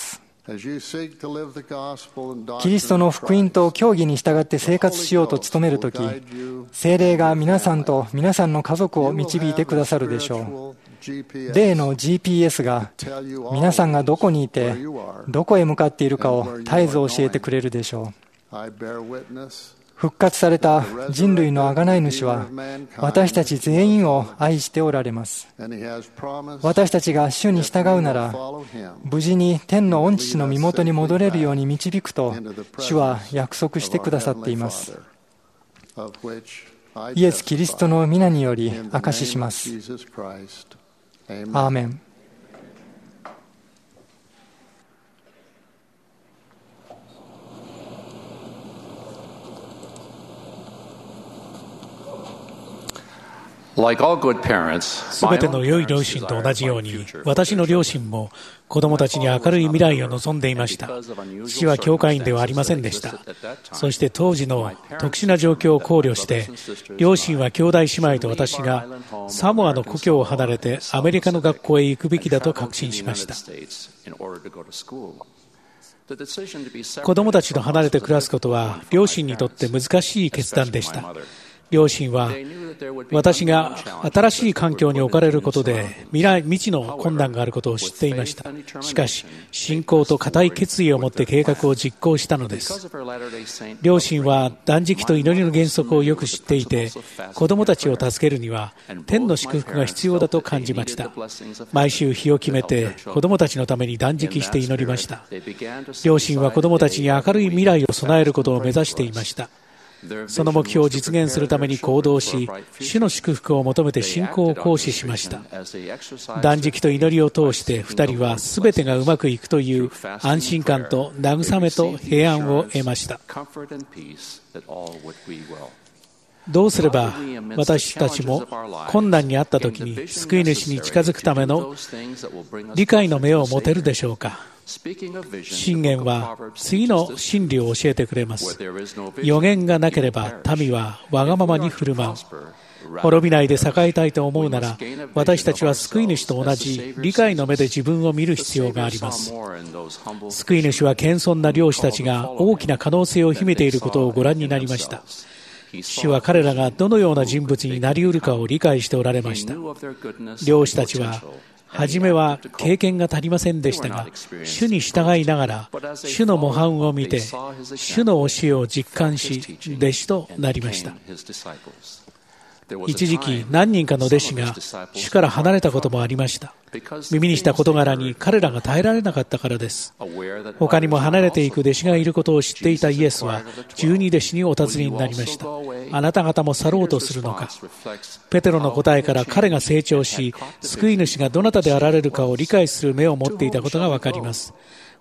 キリストの福音と教義に従って生活しようと努めるとき、聖霊が皆さんと皆さんの家族を導いてくださるでしょう。霊の ジーピーエス が皆さんがどこにいてどこへ向かっているかを絶えず教えてくれるでしょう。復活された人類の贖い主は私たち全員を愛しておられます。私たちが主に従うなら無事に天の御父の身元に戻れるように導くと主は約束してくださっています。イエス・キリストの皆により証しします。アーメン。 すべての良い両親と同じように、私の両親も子供たちに明るい未来を望んでいました。父は教会員ではありませんでした。そして当時の特殊な状況を考慮して、両親は兄弟姉妹と私がサモアの故郷を離れてアメリカの学校へ行くべきだと確信しました。子供たちと離れて暮らすことは両親にとって難しい決断でした。両親は私が新しい環境に置かれることで未来未知の困難があることを知っていました。しかし信仰と固い決意を持って計画を実行したのです。両親は断食と祈りの原則をよく知っていて、子供たちを助けるには天の祝福が必要だと感じました。毎週日を決めて子供たちのために断食して祈りました。両親は子供たちに明るい未来を備えることを目指していました。その目標を実現するために行動し、主の祝福を求めて信仰を行使しました。断食と祈りを通してふたりは全てがうまくいくという安心感と慰めと平安を得ました。どうすれば私たちも困難にあったときに救い主に近づくための理解の目を持てるでしょうか。箴言は次の真理を教えてくれます。予言がなければ民はわがままに振る舞う。滅びないで栄えたいと思うなら、私たちは救い主と同じ理解の目で自分を見る必要があります。救い主は謙遜な漁師たちが大きな可能性を秘めていることをご覧になりました。主は彼らがどのような人物になり得るかを理解しておられました。漁師たちは初めは経験が足りませんでしたが、主に従いながら主の模範を見て主の教えを実感し弟子となりました。一時期何人かの弟子が主から離れたこともありました。耳にした事柄に彼らが耐えられなかったからです。他にも離れていく弟子がいることを知っていたイエスは十二弟子にお尋ねになりました。あなた方も去ろうとするのか。ペテロの答えから彼が成長し、救い主がどなたであられるかを理解する目を持っていたことがわかります。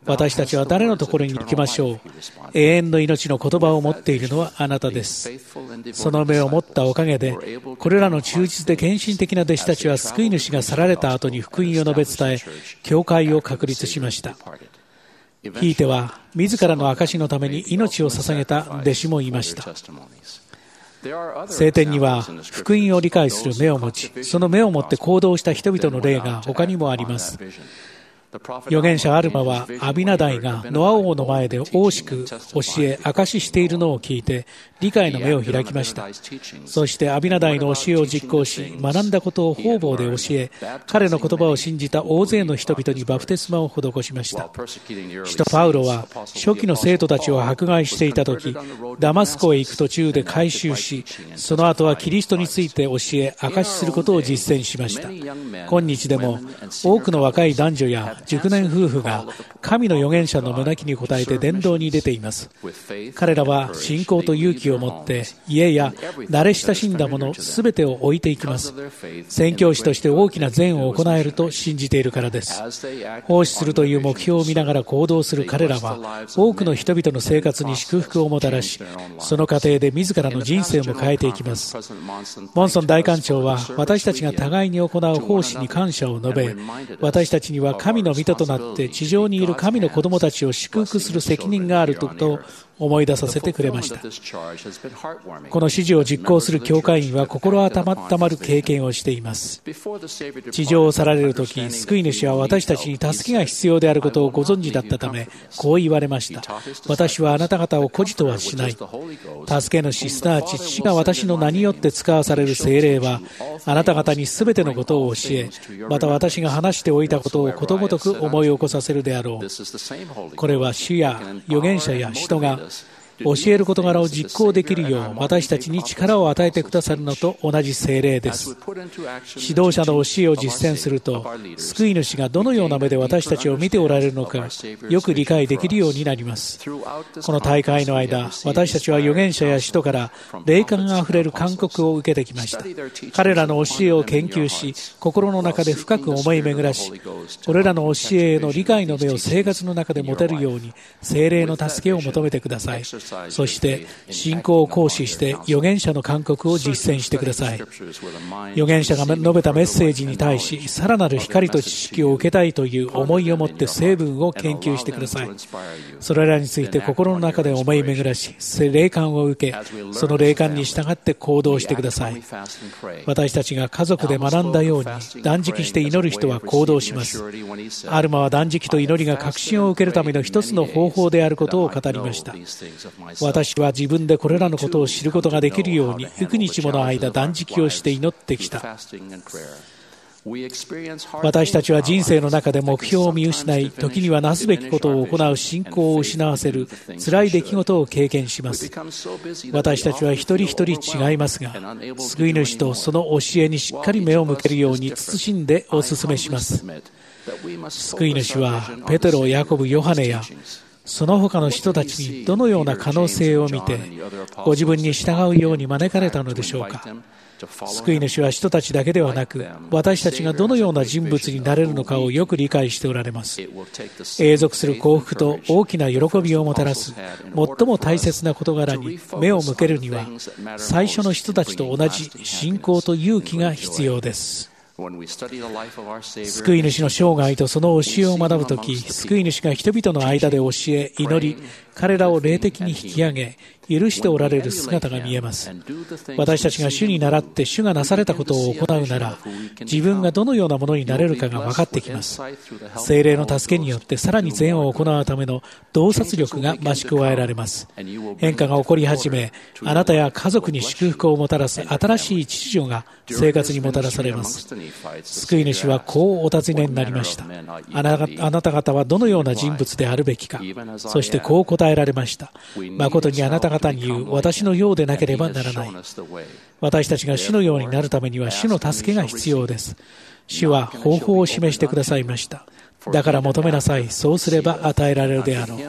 私たちは誰のところに行きましょう。永遠の命の言葉を持っているのはあなたです。その目を持ったおかげで、これらの忠実で献身的な弟子たちは救い主が去られた後に福音を述べ伝え、教会を確立しました。ひいては自らの証のために命を捧げた弟子もいました。聖典には福音を理解する目を持ち、その目を持って行動した人々の例が他にもあります。預言者アルマはアビナダイがノア王の前で大しく教え証ししているのを聞いて理解の目を開きました。そしてアビナダイの教えを実行し、学んだことを方々で教え、彼の言葉を信じた大勢の人々にバプテスマを施しました。使徒パウロは初期の生徒たちを迫害していた時、ダマスコへ行く途中で改宗し、その後はキリストについて教え証しすることを実践しました。今日でも多くの若い男女や熟年夫婦が神の預言者の招きに応えて伝道に出ています。彼らは信仰と勇気を持って家や慣れ親しんだものすべてを置いていきます。宣教師として大きな善を行えると信じているからです。奉仕するという目標を見ながら行動する彼らは多くの人々の生活に祝福をもたらし、その過程で自らの人生も変えていきます。モンソン大官長は私たちが互いに行う奉仕に感謝を述べ、私たちには神の御手となって地上にいる神の子供たちを祝福する責任があると思い出させてくれました。この指示を実行する教会員は心温まる経験をしています。地上を去られるとき、救い主は私たちに助けが必要であることをご存知だったため、こう言われました。私はあなた方を孤児とはしない。助け主、すなわち父が私の名によって使わされる聖霊は、あなた方にすべてのことを教え、また私が話しておいたことをことごとく思い起こさせるであろう。これは主や預言者や使徒が教える事柄を実行できるよう私たちに力を与えてくださるのと同じ聖霊です。指導者の教えを実践すると、救い主がどのような目で私たちを見ておられるのかよく理解できるようになります。この大会の間、私たちは預言者や使徒から霊感があふれる勧告を受けてきました。彼らの教えを研究し、心の中で深く思い巡らし、これらの教えへの理解の目を生活の中で持てるように聖霊の助けを求めてください。そして信仰を行使して預言者の勧告を実践してください。預言者が述べたメッセージに対し、さらなる光と知識を受けたいという思いを持って成分を研究してください。それらについて心の中で思い巡らし、霊感を受け、その霊感に従って行動してください。私たちが家族で学んだように、断食して祈る人は行動します。アルマは断食と祈りが確信を受けるための一つの方法であることを語りました。私は自分でこれらのことを知ることができるように幾日もの間断食をして祈ってきた。私たちは人生の中で目標を見失い、時にはなすべきことを行う信仰を失わせる辛い出来事を経験します。私たちは一人一人違いますが、救い主とその教えにしっかり目を向けるように慎んでお勧めします。救い主はペテロ、ヤコブ、ヨハネやその他の人たちにどのような可能性を見てご自分に従うように招かれたのでしょうか。救い主は人たちだけではなく、私たちがどのような人物になれるのかをよく理解しておられます。永続する幸福と大きな喜びをもたらす最も大切な事柄に目を向けるには、最初の人たちと同じ信仰と勇気が必要です。救い主の生涯とその教えを学ぶとき、救い主が人々の間で教え、祈り、彼らを霊的に引き上げ、許しておられる姿が見えます。私たちが主に倣って主がなされたことを行うなら、自分がどのようなものになれるかが分かってきます。聖霊の助けによってさらに善を行うための洞察力が増し加えられます。変化が起こり始め、あなたや家族に祝福をもたらす新しい秩序が生活にもたらされます。救い主はこうお尋ねになりました。あなあなた方はどのような人物であるべきか。そしてこう答えられました。誠にあなた方に言う、私のようでなければならない。私たちが主のようになるためには主の助けが必要です。主は方法を示してくださいました。だから求めなさい。そうすれば与えられるであろう。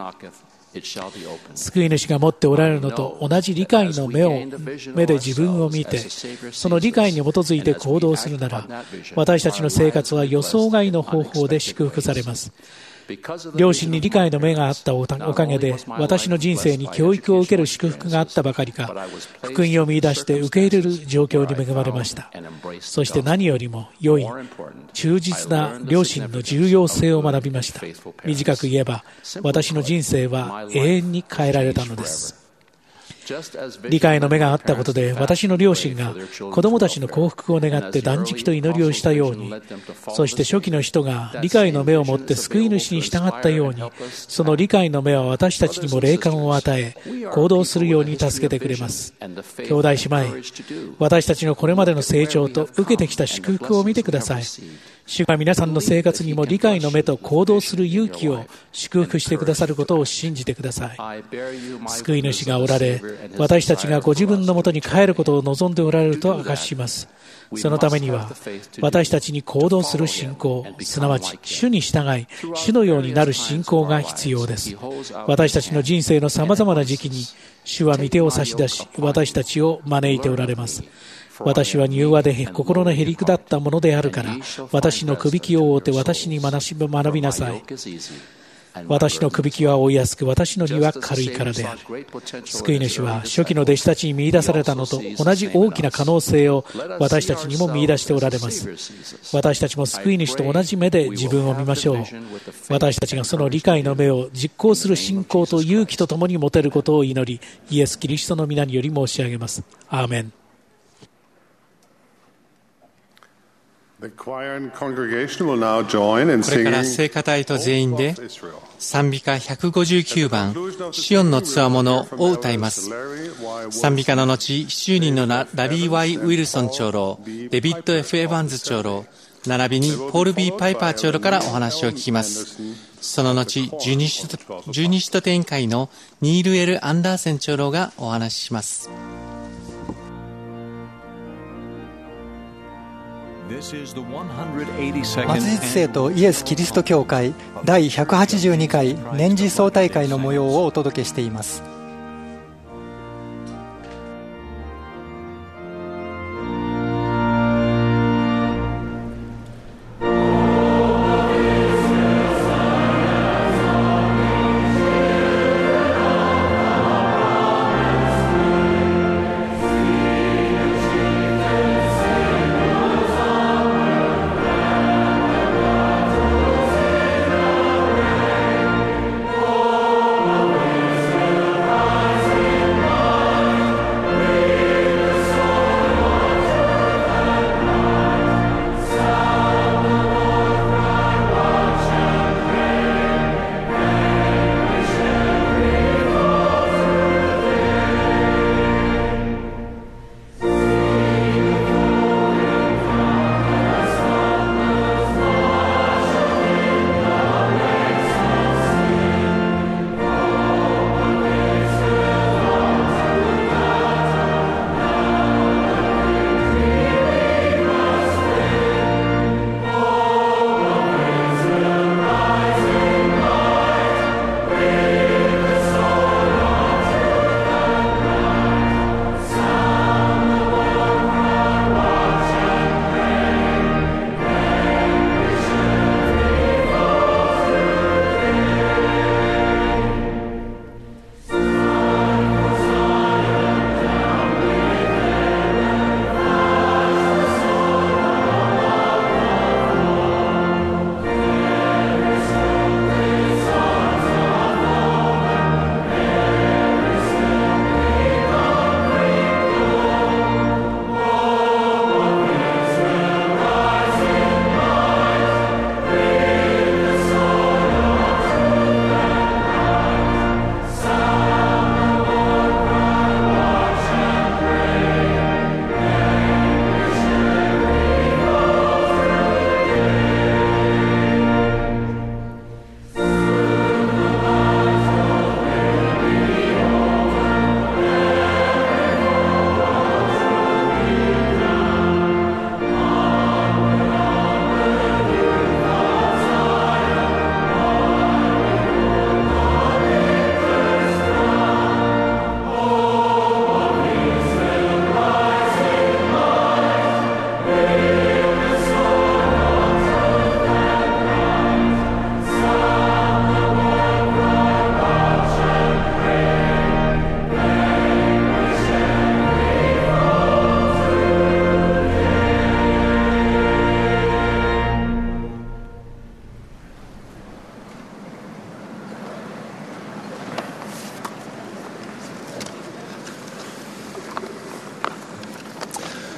救い主が持っておられるのと同じ理解の目を目で自分を見て、その理解に基づいて行動するなら、私たちの生活は予想外の方法で祝福されます。 両親に理解の目があったおかげで、私の人生に教育を受ける祝福があったばかりか、福音を見出して受け入れる状況に恵まれました。そして何よりも良い、忠実な両親の重要性を学びました。短く言えば、私の人生は永遠に変えられたのです。理解の目があったことで、私の両親が子供たちの幸福を願って断食と祈りをしたように、そして初期の人が理解の目を持って救い主に従ったように、その理解の目は私たちにも霊感を与え、行動するように助けてくれます。兄弟姉妹、私たちのこれまでの成長と受けてきた祝福を見てください。主が皆さんの生活にも理解の目と行動する勇気を祝福してくださることを信じてください。救い主がおられ、私たちがご自分のもとに帰ることを望んでおられると明かします。そのためには、私たちに行動する信仰、すなわち主に従い、主のようになる信仰が必要です。私たちの人生のさまざまな時期に、主は御手を差し出し、私たちを招いておられます。私は柔和で心のへりくだったものであるから、私のくびきを覆って私に学びなさい。私のくびきは追いやすく、私の荷は軽いからである。救い主は初期の弟子たちに見出されたのと同じ大きな可能性を私たちにも見出しておられます。私たちも救い主と同じ目で自分を見ましょう。私たちがその理解の目を実行する信仰と勇気とともに持てることを祈り、イエス・キリストの皆により申し上げます。アーメン。 これから聖歌隊と全員で賛美歌ひゃくごじゅうきゅうばんシオンのつわものを歌います。賛美歌の後、しちじゅうにんのラリー・ワイ・ウィルソン長老、デビッド・ F ・エヴァンズ長老並びにポール・ B ・パイパー長老からお話を聞きます。その後、十二使徒展会のニール・エル・アンダーセン長老がお話しします。 末日生とイエス・キリスト教会だいひゃくはちじゅうにかい年次総大会の模様をお届けしています。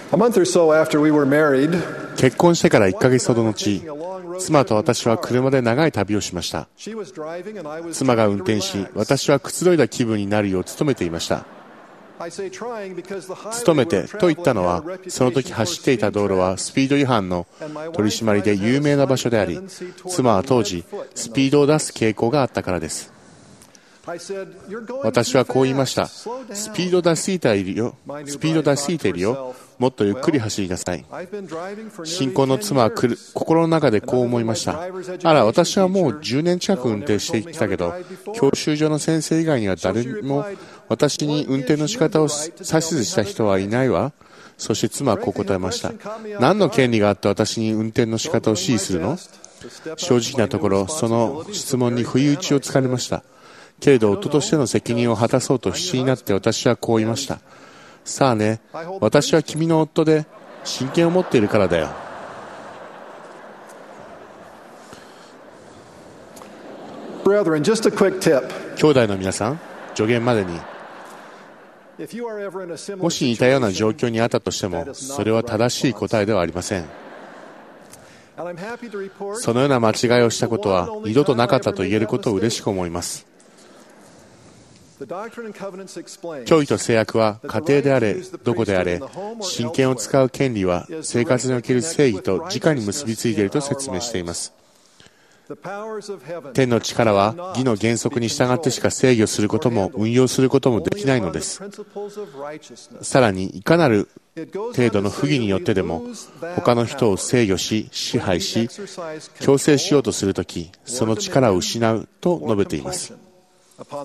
結婚してからいっかげつほど後、妻と私は車で長い旅をしました。妻が運転し、私はくつろいだ気分になるよう努めていました。努めてと言ったのは、その時走っていた道路はスピード違反の取り締まりで有名な場所であり、妻は当時スピードを出す傾向があったからです。私はこう言いました。スピード出しすぎているよ。スピード出しすぎているよ。もっとゆっくり走りなさい。新婚の妻は来る心の中でこう思いました。あら、私はもうじゅうねん近く運転してきたけど、教習所の先生以外には誰も私に運転の仕方を指図した人はいないわ。そして妻はこう答えました。何の権利があって私に運転の仕方を指示するの？正直なところ、その質問に不意打ちをつかれました。けれど夫としての責任を果たそうと必死になって私はこう言いました。さあね、私は君の夫で親権を持っているからだよ。 Brethren, just a quick tip. 兄弟の皆さん、助言までに。もし似たような状況にあったとしても、それは正しい答えではありません。そのような間違いをしたことは二度となかったと言えることを嬉しく思います。教義と制約は家庭であれどこであれ、親権を使う権利は生活における正義と直に結びついていると説明しています。天の力は義の原則に従ってしか制御することも運用することもできないのです。さらにいかなる程度の不義によってでも他の人を制御し支配し強制しようとするとき、その力を失うと述べています。こ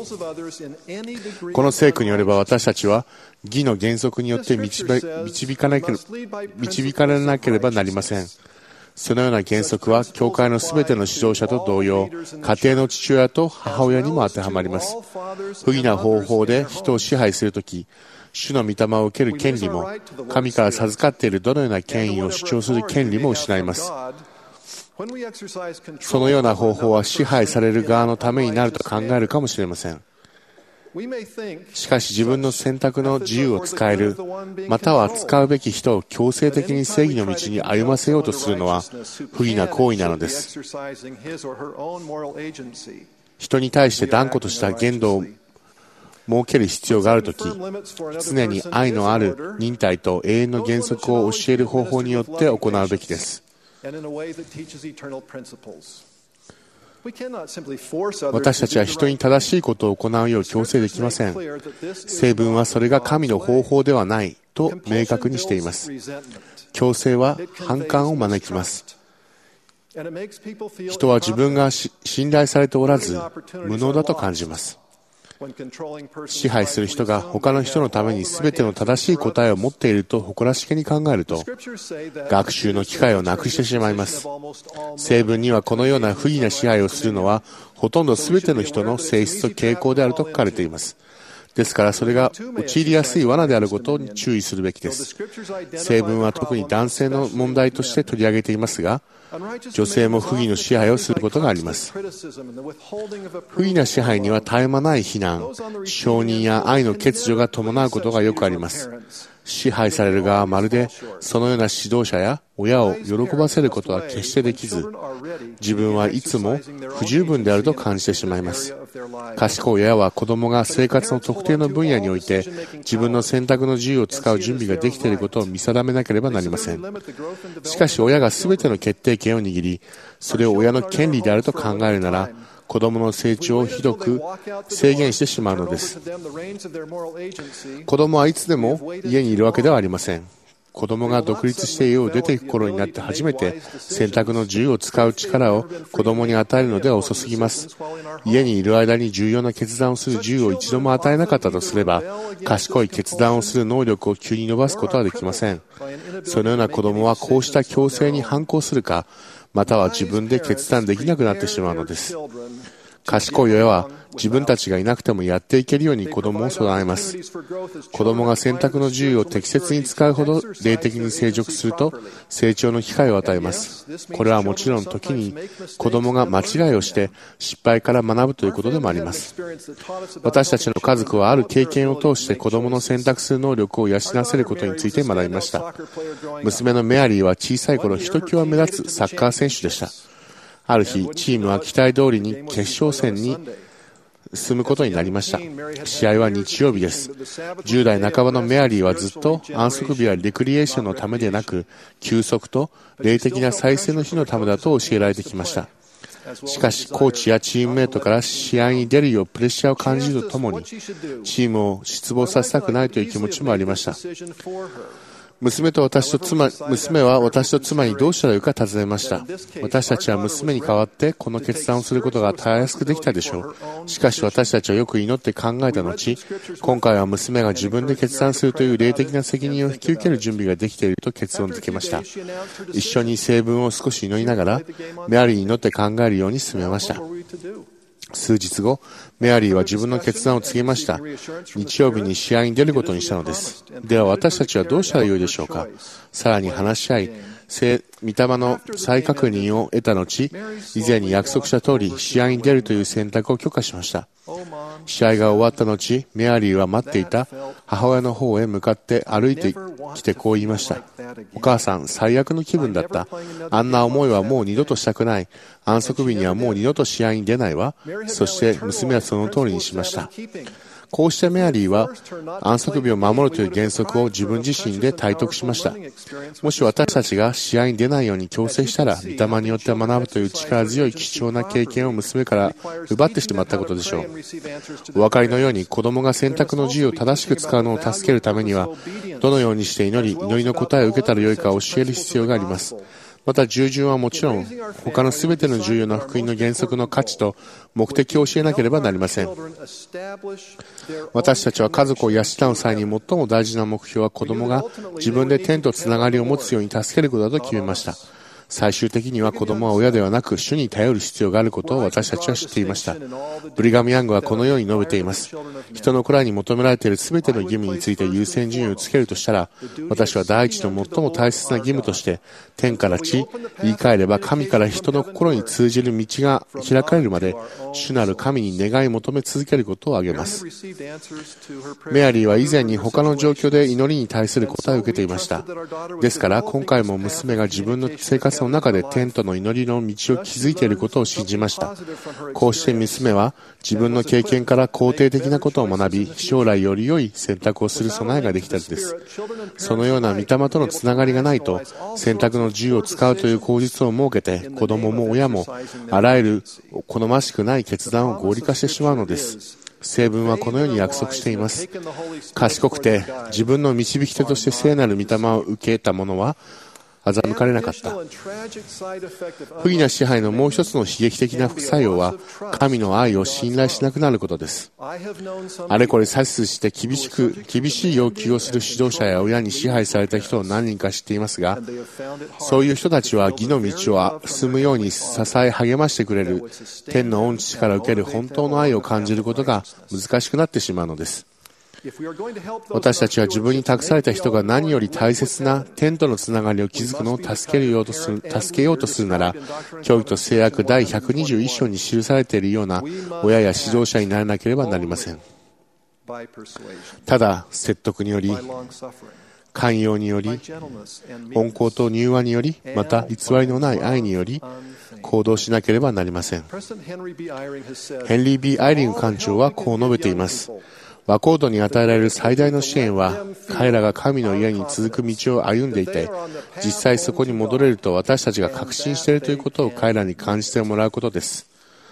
の聖句によれば私たちは義の原則によって導かなければ、導かれなければなりません。そのような原則は教会のすべての指導者と同様、家庭の父親と母親にも当てはまります。不義な方法で人を支配するとき、主の御霊を受ける権利も神から授かっているどのような権威を主張する権利も失います。そのような方法は支配される側のためになると考えるかもしれません。しかし自分の選択の自由を使える、または使うべき人を強制的に正義の道に歩ませようとするのは不義な行為なのです。人に対して断固とした限度を設ける必要があるとき、常に愛のある忍耐と永遠の原則を教える方法によって行うべきです。私たちは人に正しいことを行うよう強制できません。聖文はそれが神の方法ではないと明確にしています。強制は反感を招きます。人は自分が信頼されておらず無能だと感じます。支配する人が他の人のために全ての正しい答えを持っていると誇らしげに考えると、学習の機会をなくしてしまいます。聖文にはこのような不義な支配をするのはほとんど全ての人の性質と傾向であると書かれています。ですからそれが陥りやすい罠であることに注意するべきです。聖文は特に男性の問題として取り上げていますが、女性も不義の支配をすることがあります。不義な支配には絶え間ない非難、承認や愛の欠如が伴うことがよくあります。支配される側はまるでそのような指導者や親を喜ばせることは決してできず、自分はいつも不十分であると感じてしまいます。賢い親は子供が生活の特定の分野において自分の選択の自由を使う準備ができていることを見定めなければなりません。しかし親が全ての決定権を握り、それを親の権利であると考えるなら、子供の成長をひどく制限してしまうのです。子供はいつでも家にいるわけではありません。子供が独立して家を出ていく頃になって初めて選択の自由を使う力を子供に与えるのでは遅すぎます。家にいる間に重要な決断をする自由を一度も与えなかったとすれば、賢い決断をする能力を急に伸ばすことはできません。そのような子供はこうした強制に反抗するか、または自分で決断できなくなってしまうのです。 賢い親は自分たちがいなくてもやっていけるように子供を育てます。子供が選択の自由を適切に使うほど霊的に成熟すると成長の機会を与えます。これはもちろん時に子供が間違いをして失敗から学ぶということでもあります。私たちの家族はある経験を通して子供の選択する能力を養わせることについて学びました。娘のメアリーは小さい頃ひときわ目立つサッカー選手でした。ある日、チームは期待通りに決勝戦に進むことになりました。試合は日曜日です。じゅう代半ばのメアリーはずっと安息日はレクリエーションのためでなく、休息と霊的な再生の日のためだと教えられてきました。しかし、コーチやチームメイトから試合に出るようプレッシャーを感じるとともに、チームを失望させたくないという気持ちもありました。娘と私と妻、娘は私と妻にどうしたらよいか尋ねました。私たちは娘に代わってこの決断をすることがたやすくできたでしょう。しかし私たちはよく祈って考えた後、今回は娘が自分で決断するという霊的な責任を引き受ける準備ができていると結論付けました。一緒に聖文を少し祈りながら、メアリーに祈って考えるように進めました。数日後、メアリーは自分の決断を告げました。日曜日に試合に出ることにしたのです。では私たちはどうしたらよいでしょうか。さらに話し合い、御霊の再確認を得た後、以前に約束した通り試合に出るという選択を許可しました。試合が終わった後、メアリーは待っていた母親の方へ向かって歩いてきてこう言いました。お母さん、最悪の気分だった。あんな思いはもう二度としたくない。安息日にはもう二度と試合に出ないわ。そして娘はその通りにしました。こうしてメアリーは安息日を守るという原則を自分自身で体得しました。もし私たちが試合に出ないように強制したら、御霊によって学ぶという力強い貴重な経験を娘から奪ってしまったことでしょう。お分かりのように子供が選択の自由を正しく使うのを助けるためには、どのようにして祈り、祈りの答えを受けたらよいか教える必要があります。また従順はもちろん他のすべての重要な福音の原則の価値と目的を教えなければなりません。私たちは家族を養う際に最も大事な目標は子供が自分で天とつながりを持つように助けることだと決めました。最終的には子供は親ではなく主に頼る必要があることを私たちは知っていました。ブリガム・ヤングはこのように述べています。人の子らに求められているすべての義務について優先順位をつけるとしたら、私は第一の最も大切な義務として天から地、言い換えれば神から人の心に通じる道が開かれるまで主なる神に願い求め続けることを挙げます。メアリーは以前に他の状況で祈りに対する答えを受けていました。ですから今回も娘が自分の生活の中で天との祈りの道を築いていることを信じました。こうして娘は自分の経験から肯定的なことを学び、将来より良い選択をする備えができたのです。そのような御霊とのつながりがないと、選択の自由を使うという口実を設けて、子供も親もあらゆる好ましくない決断を合理化してしまうのです。聖文はこのように約束しています。賢くて自分の導き手として聖なる御霊を受けた者は欺かれなかった。不義な支配のもう一つの悲劇的な副作用は、神の愛を信頼しなくなることです。あれこれ指図して厳しく、厳しい要求をする指導者や親に支配された人を何人か知っていますが、そういう人たちは義の道を進むように支え励ましてくれる天の御父から受ける本当の愛を感じることが難しくなってしまうのです。私たちは自分に託された人が何より大切な天とのつながりを築くのを助けるようとする、助けようとするなら、教義と制約だいひゃくにじゅういっ章に記されているような親や指導者にならなければなりません。ただ説得により、寛容により、温厚と柔和により、また偽りのない愛により行動しなければなりません。ヘンリー・ビー・アイリング館長はこう述べています。和コードに与えられる最大の支援は、彼らが神の家に続く道を歩んでいて、実際そこに戻れると私たちが確信しているということを彼らに感じてもらうことです。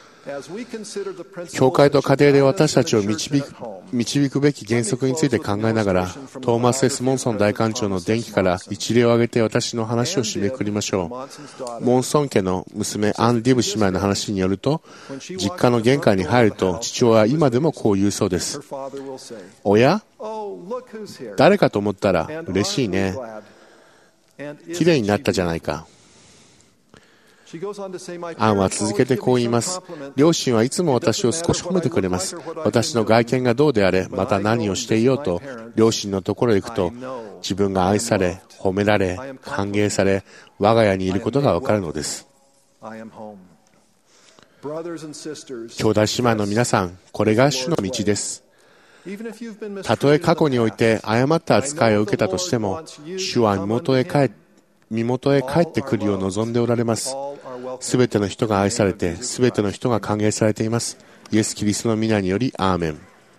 教会と家庭で私たちを導く、導くべき原則について考えながら、トーマス・エス・モンソン大館長の伝記から一例を挙げて私の話を締めくくりましょう。モンソン家の娘アン・ディブ姉妹の話によると、実家の玄関に入ると父親は今でもこう言うそうです。おや？誰かと思ったら嬉しいね。綺麗になったじゃないか。 アンは続けてこう言います。両親はいつも私を少し褒めてくれます。私の外見がどうであれ、また何をしていようと、両親のところへ行くと、自分が愛され、褒められ、歓迎され、我が家にいることがわかるのです。兄弟姉妹の皆さん、これが主の道です。たとえ過去において誤った扱いを受けたとしても、主は身元へ帰って身元へ帰ってくるよう望んでおられます。すべての人が愛されて、すべての人が歓迎されています。イエス・キリストの皆により、アーメン。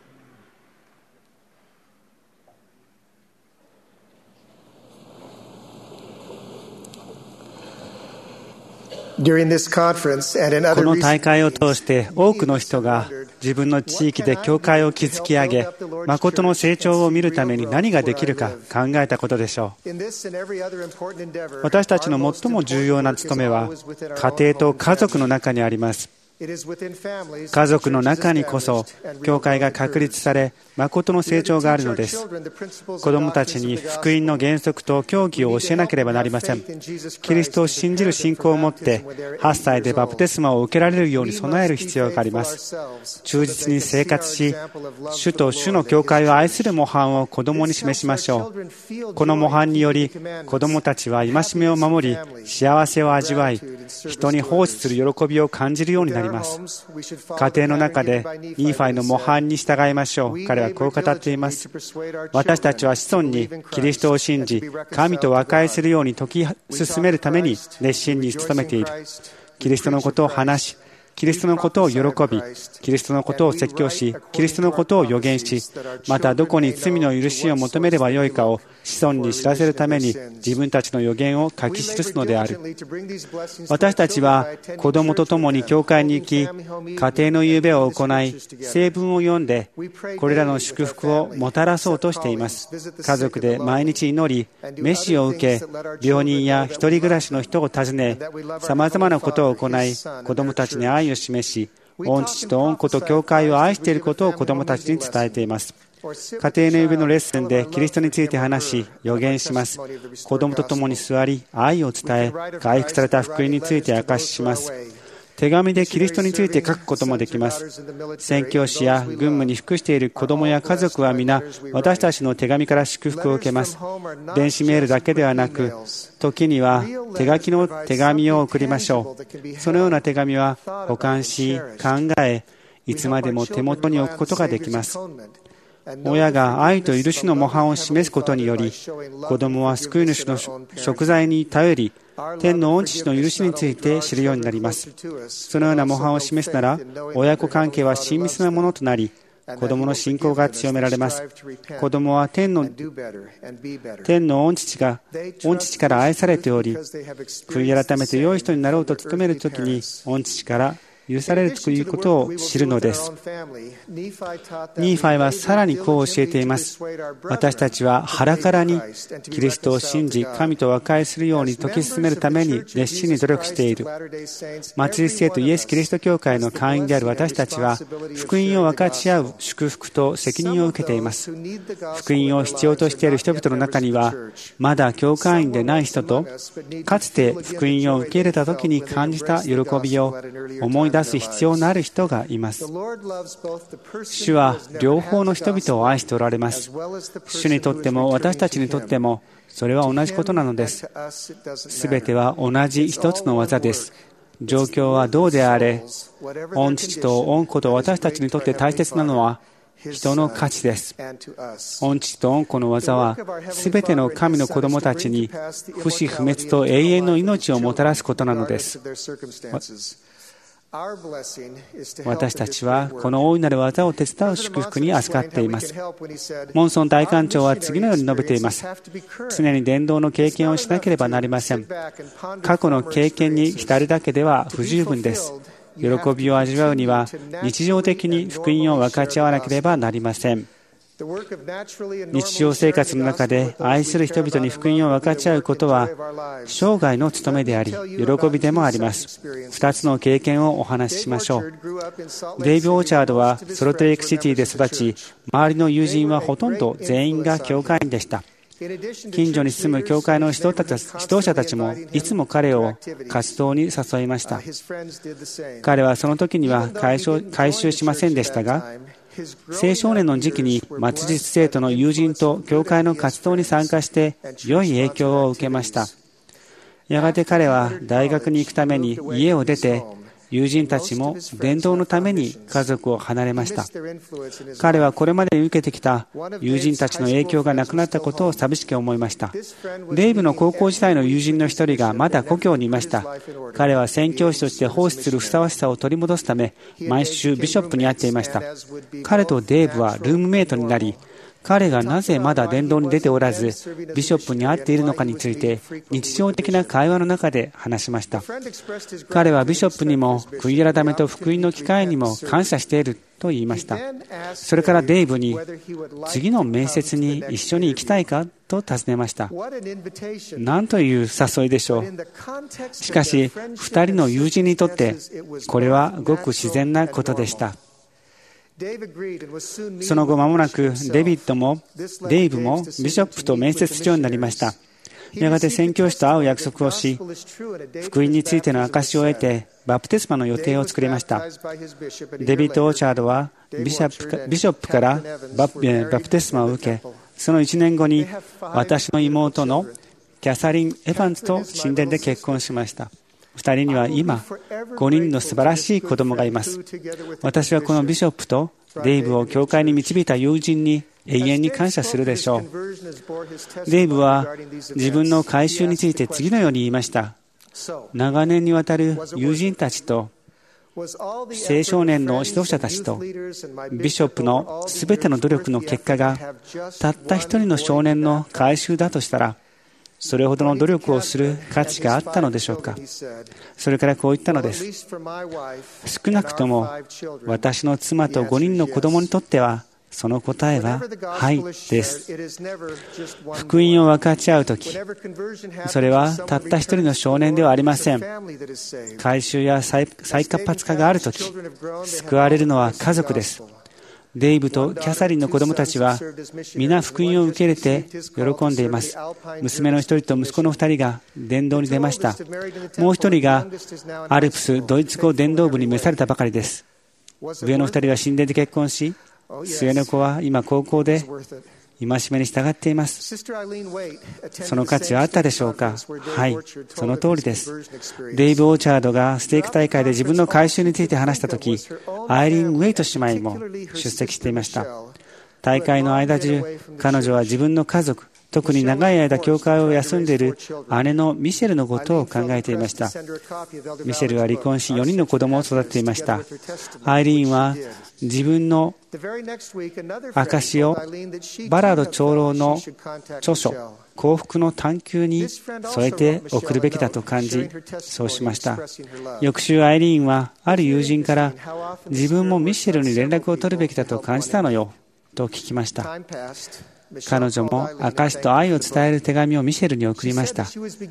この大会を通して多くの人が自分の地域で教会を築き上げ、誠の成長を見るために何ができるか考えたことでしょう。私たちの最も重要な務めは家庭と家族の中にあります。家族の中にこそ教会が確立され、誠の成長があるのです。子どもたちに福音の原則と教義を教えなければなりません。キリストを信じる信仰を持ってはっさいでバプテスマを受けられるように備える必要があります。忠実に生活し、主と主の教会を愛する模範を子どもに示しましょう。この模範により子どもたちは戒めを守り、幸せを味わい、人に奉仕する喜びを感じるようになります。家庭の中でニーファイの模範に従いましょう。彼はこう語っています。私たちは子孫にキリストを信じ、神と和解するように説き進めるために熱心に努めている。キリストのことを話し、キリストのことを喜び、キリストのことを説教し、キリストのことを予言し、またどこに罪の許しを求めればよいかを子孫に知らせるために自分たちの予言を書き記すのである。私たちは子供と共に教会に行き、家庭の夕べを行い、聖文を読んで、これらの祝福をもたらそうとしています。家族で毎日祈り、召しを受け、病人や一人暮らしの人を訪ね、さまざまなことを行い、子供たちに愛を示し、御父と御子と教会を愛していることを子供たちに伝えています。家庭の夕べのレッスンでキリストについて話し、予言します。子供と共に座り、愛を伝え、回復された福音について明かしします。手紙でキリストについて書くこともできます。宣教師や軍務に服している子供や家族は皆、私たちの手紙から祝福を受けます。電子メールだけではなく、時には手書きの手紙を送りましょう。そのような手紙は保管し、考え、いつまでも手元に置くことができます。親が愛と許しの模範を示すことにより、子供は救い主の贖罪に頼り、天の御父の許しについて知るようになります。そのような模範を示すなら、親子関係は親密なものとなり、子供の信仰が強められます。子供は天の天の御父が御父から愛されており、悔い改めて良い人になろうと努めるときに御父から許されるということを知るのです。ニーファイはさらにこう教えています。私たちは腹からにキリストを信じ、神と和解するように説き進めるために熱心に努力している。末日聖とイエス・キリスト教会の会員である私たちは、福音を分かち合う祝福と責任を受けています。福音を必要としている人々の中には、まだ教会員でない人と、かつて福音を受け入れた時に感じた喜びを思い出す必要のある人がいます。主は両方の人々を愛しておられます。主にとっても私たちにとってもそれは同じことなのです。すべては同じ一つの技です。状況はどうであれ、御父と御子と私たちにとって大切なのは人の価値です。御父と御子の技はすべての神の子供たちに不死不滅と永遠の命をもたらすことなのです。私たちはこの大いなる技を手伝う祝福に預かっています。モンソン大官長は次のように述べています。常に伝道の経験をしなければなりません。過去の経験に浸るだけでは不十分です。喜びを味わうには日常的に福音を分かち合わなければなりません。日常生活の中で愛する人々に福音を分かち合うことは生涯の務めであり、喜びでもあります。二つの経験をお話ししましょう。デイビー・オーチャードはソルトレイクシティで育ち、周りの友人はほとんど全員が教会員でした。 近所に住む教会の指導者たちもいつも彼を活動に誘いました。彼はその時には回収しませんでしたが、青少年の時期に末日生徒の友人と教会の活動に参加して良い影響を受けました。やがて彼は大学に行くために家を出て、友人たちも伝道のために家族を離れました。彼はこれまでに受けてきた友人たちの影響がなくなったことを寂しく思いました。デイブの高校時代の友人の一人がまだ故郷にいました。彼は宣教師として奉仕するふさわしさを取り戻すため、毎週ビショップに会っていました。彼とデイブはルームメイトになり、彼がなぜまだ伝道に出ておらず、ビショップに会っているのかについて、日常的な会話の中で話しました。彼はビショップにも、悔い改めと福音の機会にも感謝していると言いました。それからデイブに、次の面接に一緒に行きたいかと尋ねました。なんという誘いでしょう。しかし、二人の友人にとって、これはごく自然なことでした。その後間もなくデビッドもデイブもビショップと面接するようになりました。やがて宣教師と会う約束をし、福音についての証しを得てバプテスマの予定を作りました。デビッド・オーチャードはビショップか、ビショップからバプ、バプテスマを受け、そのいちねんごに私の妹のキャサリン・エヴァンズと神殿で結婚しました。二人には今、ごにんの素晴らしい子供がいます。私はこのビショップとデイブを教会に導いた友人に永遠に感謝するでしょう。デイブは自分の改宗について次のように言いました。長年にわたる友人たちと青少年の指導者たちとビショップのすべての努力の結果がたった一人の少年の改宗だとしたら、それほどの努力をする価値があったのでしょうか。それからこう言ったのです。少なくとも私の妻とごにんの子供にとっては、その答えははいです。福音を分かち合うとき、それはたった一人の少年ではありません。改宗や再活発化があるとき、救われるのは家族です。デイブとキャサリンの子供たちは皆福音を受け入れて喜んでいます。娘の一人と息子の二人が伝道に出ました。もう一人がアルプスドイツ語伝道部に召されたばかりです。上の二人は神殿で結婚し、末の子は今高校で戒めに従っています。その価値はあったでしょうか。はい、その通りです。デイブ・オーチャードがステーク大会で自分の改宗について話したとき、アイリーン・ウェイト姉妹も出席していました。大会の間中、彼女は自分の家族、特に長い間教会を休んでいる姉のミシェルのことを考えていました。ミシェルは離婚しよにんの子供を育てていました。アイリーンは自分の証をバラード長老の著書幸福の探求に添えて送るべきだと感じ、そうしました。翌週アイリーンはある友人から自分もミシェルに連絡を取るべきだと感じたのよと聞きました。彼女も証と愛を伝える手紙をミシェルに送りました。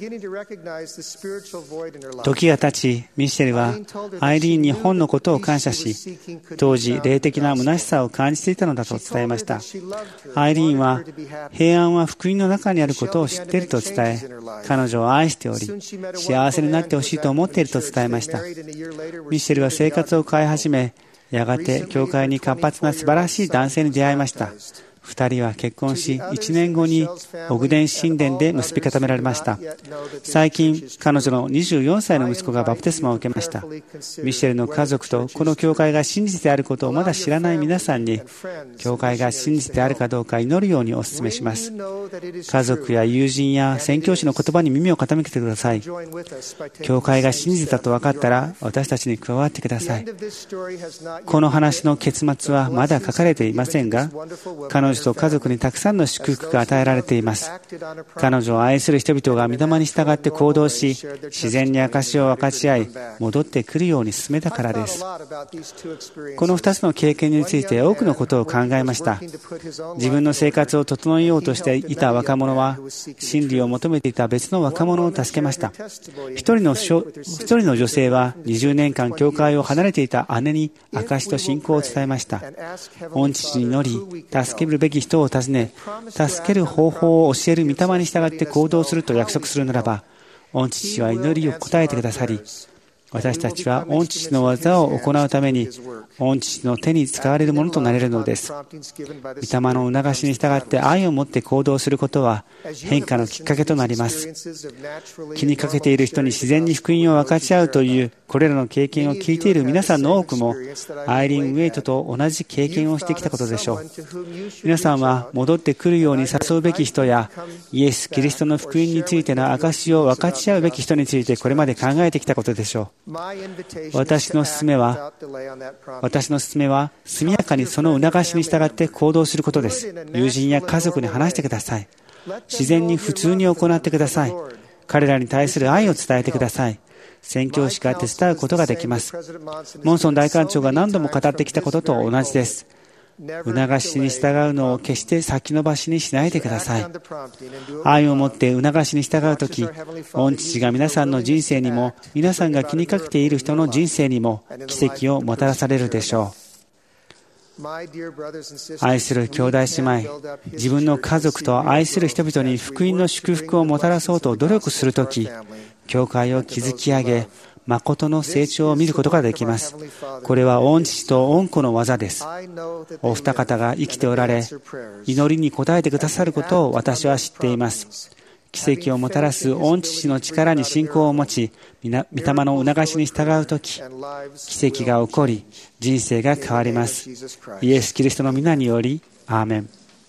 時が経ち、ミシェルはアイリーンに本のことを感謝し、当時霊的な虚しさを感じていたのだと伝えました。アイリーンは平安は福音の中にあることを知っていると伝え、彼女を愛しており、幸せになってほしいと思っていると伝えました。ミシェルは生活を変え始め、やがて教会に活発な素晴らしい男性に出会いました。二人は結婚し、一年後にオグデン神殿で結び固められました。最近、彼女のにじゅうよんさいの息子がバプテスマを受けました。ミシェルの家族とこの教会が真実であることをまだ知らない皆さんに、教会が真実であるかどうか祈るようにお勧めします。家族や友人や宣教師の言葉に耳を傾けてください。教会が真実だと分かったら、私たちに加わってください。この話の結末はまだ書かれていませんが、彼女と家族にたくさんの祝福が与えられています。彼女を愛する人々が御霊に従って行動し、自然に証を分かち合い、戻ってくるように進めたからです。このふたつの経験について多くのことを考えました。自分の生活を整えようとしていた若者は、真理を求めていた別の若者を助けました。一人の一人の女性はにじゅうねんかん教会を離れていた姉に証と信仰を伝えました。御父に祈り、助けるべき人を訪ね、助ける方法を教える御霊に従って行動すると約束するならば、御父は祈りを答えてくださり、私たちは御父の技を行うために御父の手に使われるものとなれるのです。御霊の促しに従って愛を持って行動することは変化のきっかけとなります。気にかけている人に自然に福音を分かち合うというこれらの経験を聞いている皆さんの多くもアイリーン・ウェイトと同じ経験をしてきたことでしょう。皆さんは戻ってくるように誘うべき人やイエス・キリストの福音についての証しを分かち合うべき人についてこれまで考えてきたことでしょう。私の勧めは、私の勧めは速やかにその促しに従って行動することです。友人や家族に話してください。自然に普通に行ってください。彼らに対する愛を伝えてください。宣教師が手伝うことができます。モンソン大官長が何度も語ってきたことと同じです。促しに従うのを決して先延ばしにしないでください。愛を持って促しに従うとき、御父が皆さんの人生にも、皆さんが気にかけている人の人生にも奇跡をもたらされるでしょう。愛する兄弟姉妹、自分の家族と愛する人々に福音の祝福をもたらそうと努力するとき、教会を築き上げ、誠の成長を見ることができます。これは御父と御子の技です。お二方が生きておられ、祈りに応えてくださることを私は知っています。奇跡をもたらす御父の力に信仰を持ち、御霊の促しに従うとき、奇跡が起こり、人生が変わります。イエス・キリストの皆により、アーメン。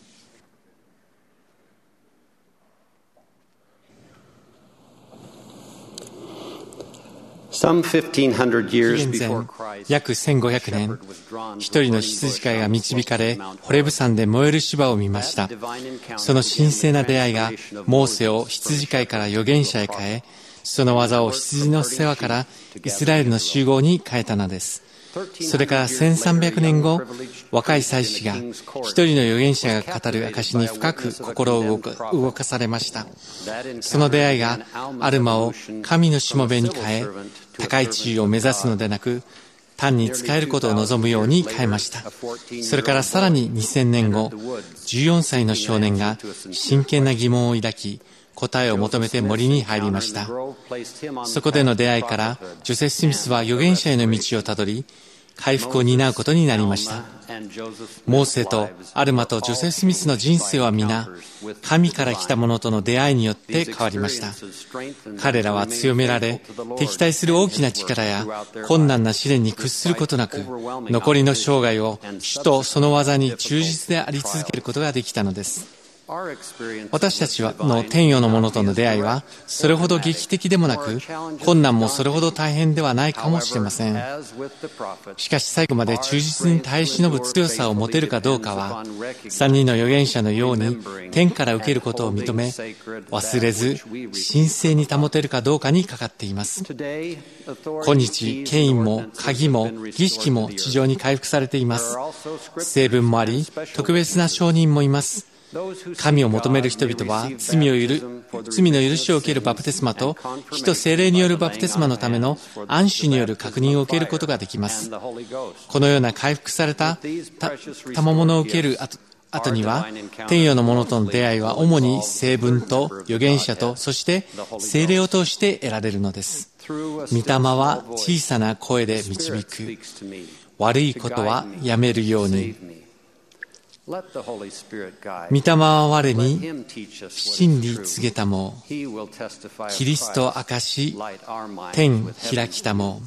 紀元前約せんごひゃくねん、一人の羊飼いが導かれ、ホレブ山で燃える芝を見ました。その神聖な出会いが、モーセを羊飼いから預言者へ変え、その技を羊の世話からイスラエルの集合に変えたのです。それからせんさんびゃくねんご、若い祭司が一人の預言者が語る証に深く心を動か、動かされました。その出会いがアルマを神のしもべに変え、高い地位を目指すのでなく、単に仕えることを望むように変えました。それからさらににせんねんご、じゅうよんさいの少年が真剣な疑問を抱き、答えを求めて森に入りました。そこでの出会いから、ジョセフ・スミスは預言者への道をたどり、回復を担うことになりました。モーセとアルマとジョセフ・スミスの人生は皆、神から来たものとの出会いによって変わりました。彼らは強められ、敵対する大きな力や困難な試練に屈することなく、残りの生涯を主とその技に忠実であり続けることができたのです。私たちの天与のものとの出会いはそれほど劇的でもなく、困難もそれほど大変ではないかもしれません。しかし最後まで忠実に耐え忍ぶ強さを持てるかどうかは、三人の預言者のように天から受けることを認め、忘れず神聖に保てるかどうかにかかっています。今日、権威も鍵も儀式も地上に回復されています。聖文もあり、特別な証人もいます。神を求める人々は罪を許罪の許しを受けるバプテスマと火と聖霊によるバプテスマのための安守による確認を受けることができます。このような回復された賜物を受ける後には、天与のものとの出会いは主に聖文と預言者と、そして聖霊を通して得られるのです。御霊は小さな声で導く。悪いことはやめるように。御霊は我に真理告げたも、キリスト明かし、天開きたも。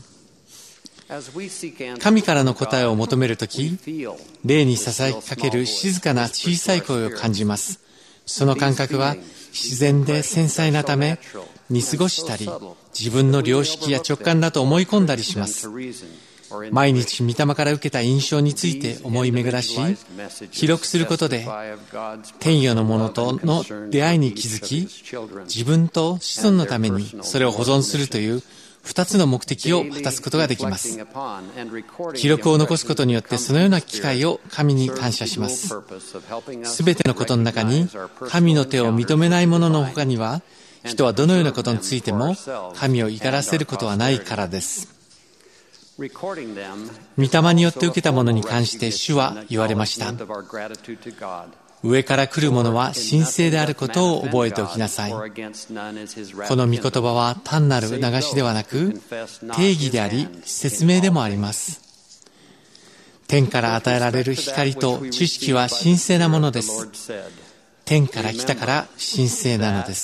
神からの答えを求めるとき、霊にささやきかける静かな小さい声を感じます。その感覚は自然で繊細なため、見過ごしたり、自分の良識や直感だと思い込んだりします。毎日御霊から受けた印象について思い巡らし、記録することで天与のものとの出会いに気づき、自分と子孫のためにそれを保存するという二つの目的を果たすことができます。記録を残すことによってそのような機会を神に感謝します。すべてのことの中に神の手を認めないものの他には、人はどのようなことについても神を怒らせることはないからです。 御霊によって受けたものに関して主は言われました。上から来るものは神聖であることを覚えておきなさい。この御言葉は単なる流しではなく、定義であり、説明でもあります。天から与えられる光と知識は神聖なものです。天から来たから神聖なのです。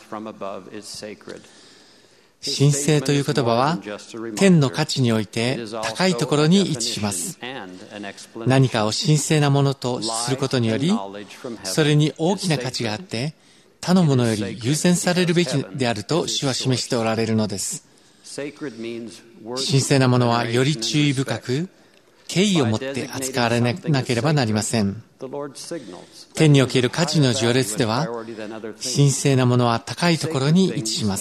神聖という言葉は天の価値において高いところに位置します。何かを神聖なものとすることにより、それに大きな価値があって他のものより優先されるべきであると主は示しておられるのです。神聖なものはより注意深く敬意を持って扱われなければなりません。天における価値の序列では、神聖なものは高いところに位置します。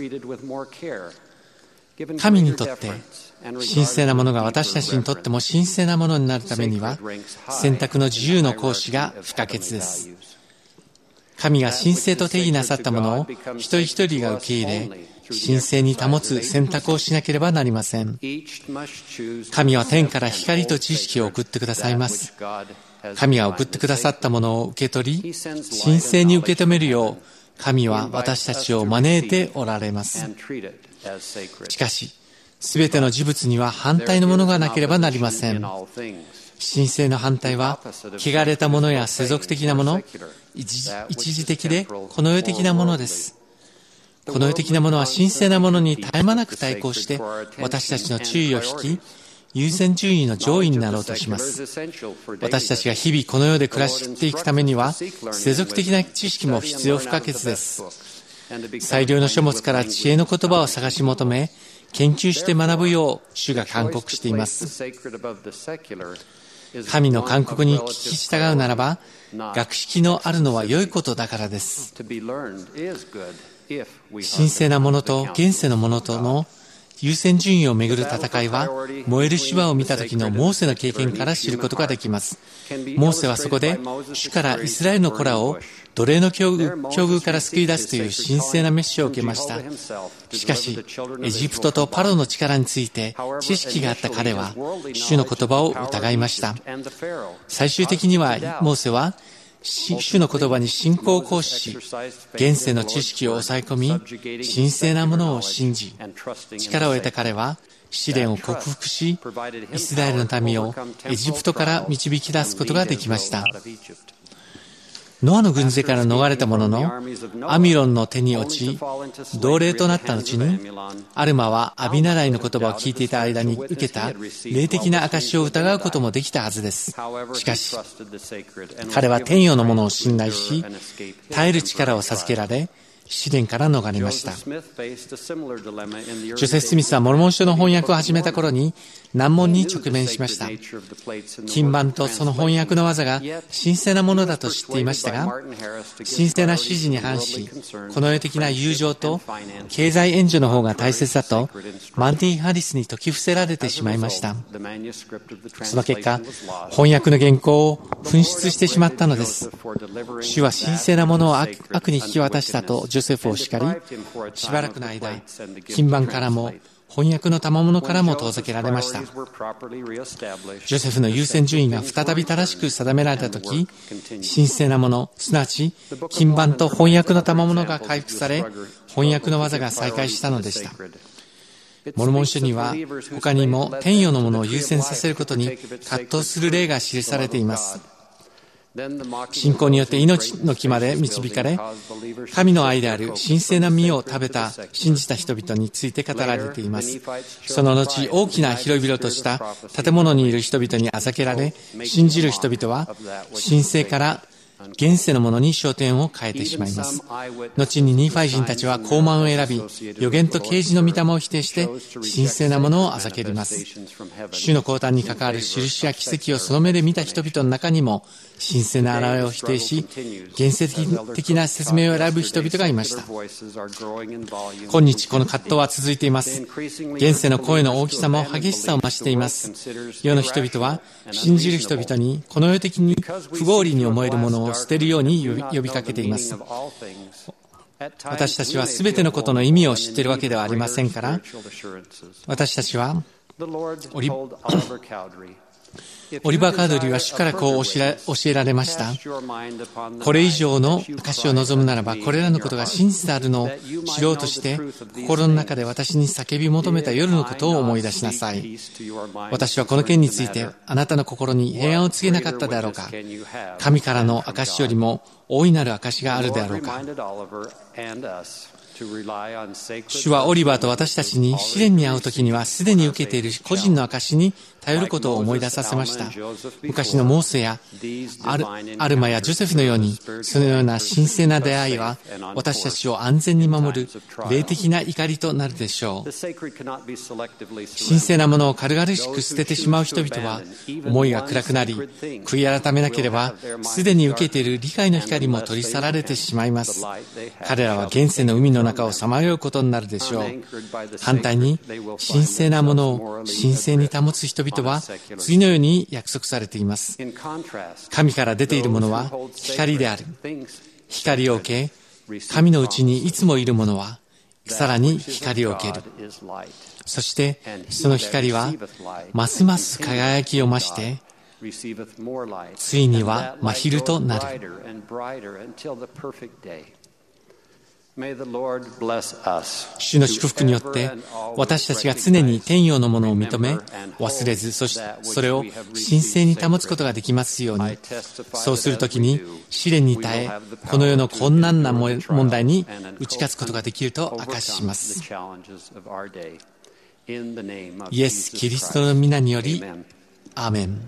神にとって神聖なものが私たちにとっても神聖なものになるためには、選択の自由の行使が不可欠です。神が神聖と定義なさったものを一人一人が受け入れ、神聖に保つ選択をしなければなりません。神は天から光と知識を送ってくださいます。神が送ってくださったものを受け取り、神聖に受け止めるよう、神は私たちを招いておられます。しかし、すべての事物には反対のものがなければなりません。神聖の反対は、汚れたものや世俗的なもの、一時的でこの世的なものです。この世的なものは神聖なものに絶え間なく対抗して、私たちの注意を引き、優先順位の上位になろうとします。私たちが日々この世で暮らしていくためには、世俗的な知識も必要不可欠です。最良の書物から知恵の言葉を探し求め、研究して学ぶよう主が勧告しています。神の勧告に聞き従うならば、学識のあるのは良いことだからです。神聖なものと現世のものとの優先順位をめぐる戦いは、燃える芝を見た時のモーセの経験から知ることができます。モーセはそこで主からイスラエルの子らを奴隷の境遇、境遇から救い出すという神聖なメッシを受けました。しかし、エジプトとパロの力について知識があった彼は、主の言葉を疑いました。最終的にはモーセは主の言葉に信仰を行使し、現世の知識を抑え込み、神聖なものを信じ、力を得た彼は試練を克服し、イスラエルの民をエジプトから導き出すことができました。ノアの軍勢から逃れたものの、アミロンの手に落ち、奴隷となった後に、アルマはアビナダイの言葉を聞いていた間に受けた霊的な証を疑うこともできたはずです。しかし、彼は天よのものを信頼し、耐える力を授けられ、試練から逃れました。ジョセフ・スミスはモルモン書の翻訳を始めた頃に難問に直面しました。金版とその翻訳の技が神聖なものだと知っていましたが、神聖な指示に反し、この世的な友情と経済援助の方が大切だとマンディ・ハリスに説き伏せられてしまいました。その結果、翻訳の原稿を紛失してしまったのです。主は神聖なものを悪に引き渡したとジョセフを叱り、しばらくの間、金版からも翻訳の賜物からも遠ざけられました。ジョセフの優先順位が再び正しく定められたとき、神聖なもの、すなわち金版と翻訳の賜物が回復され、翻訳の技が再開したのでした。モルモン書には他にも天よのものを優先させることに葛藤する例が記されています。信仰によって命の木まで導かれ、神の愛である神聖な実を食べた信じた人々について語られています。その後、大きな広々とした建物にいる人々にあざけられ、信じる人々は神聖から現世のものに焦点を変えてしまいます。後にニーファイ人たちは高慢を選び、予言と啓示の御霊を否定して神聖なものをあざけります。主の降誕に関わる印や奇跡をその目で見た人々の中にも、神聖な現れを否定し、現世的な説明を選ぶ人々がいました。今日この葛藤は続いています。現世の声の大きさも激しさを増しています。世の人々は信じる人々にこの世的に不合理に思えるものを捨てるように呼びかけています。私たちは全てのことの意味を知っているわけではありませんから、私たちはオリオリバー・カードリーは主からこう教えられました。これ以上の証を望むならば、これらのことが真実であるのを知ろうとして、心の中で私に叫び求めた夜のことを思い出しなさい。私はこの件について、あなたの心に平安を告げなかったであろうか。神からの証よりも大いなる証があるであろうか。主はオリバーと私たちに試練に遭うときにはすでに受けている個人の証に頼ることを思い出させました。昔のモーセやアル、アルマやジョセフのように、そのような神聖な出会いは私たちを安全に守る霊的な怒りとなるでしょう。神聖なものを軽々しく捨ててしまう人々は思いが暗くなり、悔い改めなければすでに受けている理解の光も取り去られてしまいます。彼らは現世の海の中をさまようことになるでしょう。反対に神聖なものを神聖に保つ人々は次のように約束されています。神から出ているものは光である。光を受け、神のうちにいつもいるものはさらに光を受ける。そしてその光はますます輝きを増して、ついには真昼となる。主の祝福によって私たちが常に天陽のものを認め忘れず、そしてそれを神聖に保つことができますように。そうするときに試練に耐え、この世の困難な問題に打ち勝つことができると明かしします。イエス・キリストの皆によりアーメン。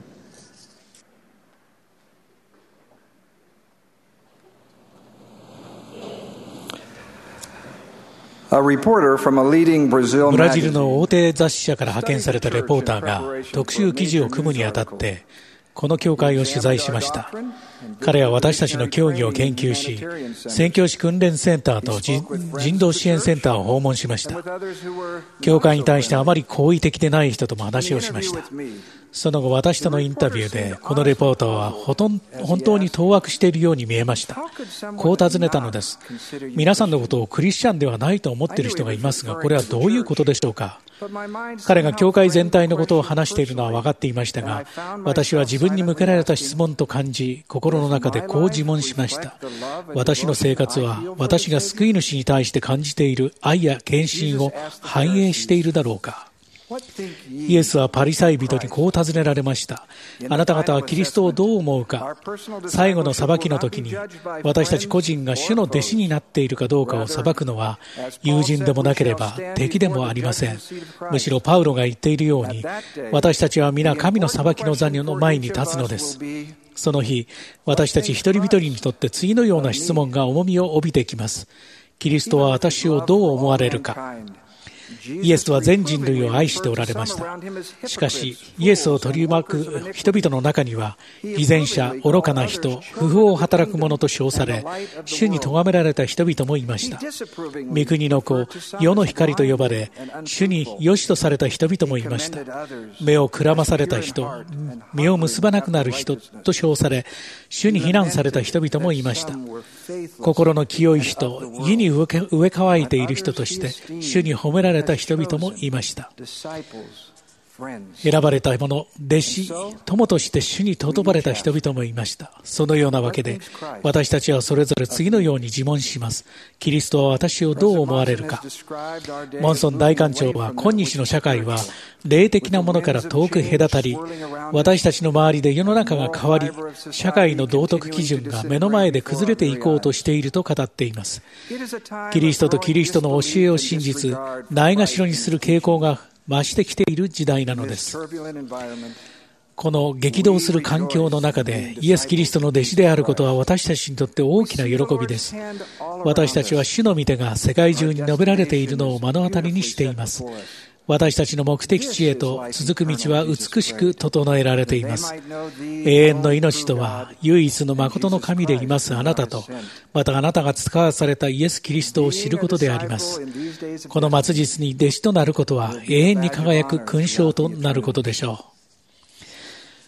ブラジルの大手雑誌社から派遣されたレポーターが特集記事を組むにあたってこの教会を取材しました。彼は私たちの教義を研究し、宣教師訓練センターと人道支援センターを訪問しました。教会に対してあまり好意的でない人とも話をしました。その後、私とのインタビューでこのレポーターはほとん本当に当惑しているように見えました。こう尋ねたのです。皆さんのことをクリスチャンではないと思っている人がいますが、これはどういうことでしょうか。彼が教会全体のことを話しているのは分かっていましたが、私は自分に向けられた質問と感じ、心の中でこう自問しました。私の生活は私が救い主に対して感じている愛や献身を反映しているだろうか。イエスはパリサイ人にこう尋ねられました。あなた方はキリストをどう思うか。最後の裁きの時に私たち個人が主の弟子になっているかどうかを裁くのは友人でもなければ敵でもありません。むしろパウロが言っているように、私たちは皆神の裁きの座の前に立つのです。その日、私たち一人一人にとって次のような質問が重みを帯びてきます。キリストは私をどう思われるか。イエスは全人類を愛しておられました。しかし、イエスを取り巻く人々の中には、偽善者、愚かな人、不法を働く者と称され、主に咎められた人々もいました。御国の子、世の光と呼ばれ、主に良しとされた人々もいました。目をくらまされた人、実を結ばなくなる人と称され、主に非難された人々もいました。心の清い人、義に植え乾いている人として、主に褒められた人々もいました。選ばれた者、弟子、友として主に尊ばれた人々もいました。そのようなわけで、私たちはそれぞれ次のように自問します。キリストは私をどう思われるか。モンソン大官長は、今日の社会は霊的なものから遠く隔たり、私たちの周りで世の中が変わり、社会の道徳基準が目の前で崩れていこうとしていると語っています。キリストとキリストの教えを真実、ないがしろにする傾向が増してきている時代なのです。この激動する環境の中でイエス・キリストの弟子であることは私たちにとって大きな喜びです。私たちは主の御手が世界中に述べられているのを目の当たりにしています。私たちの目的地へと続く道は美しく整えられています。永遠の命とは唯一の誠の神でいますあなたと、またあなたが使わされたイエス・キリストを知ることであります。この末日に弟子となることは永遠に輝く勲章となることでしょう。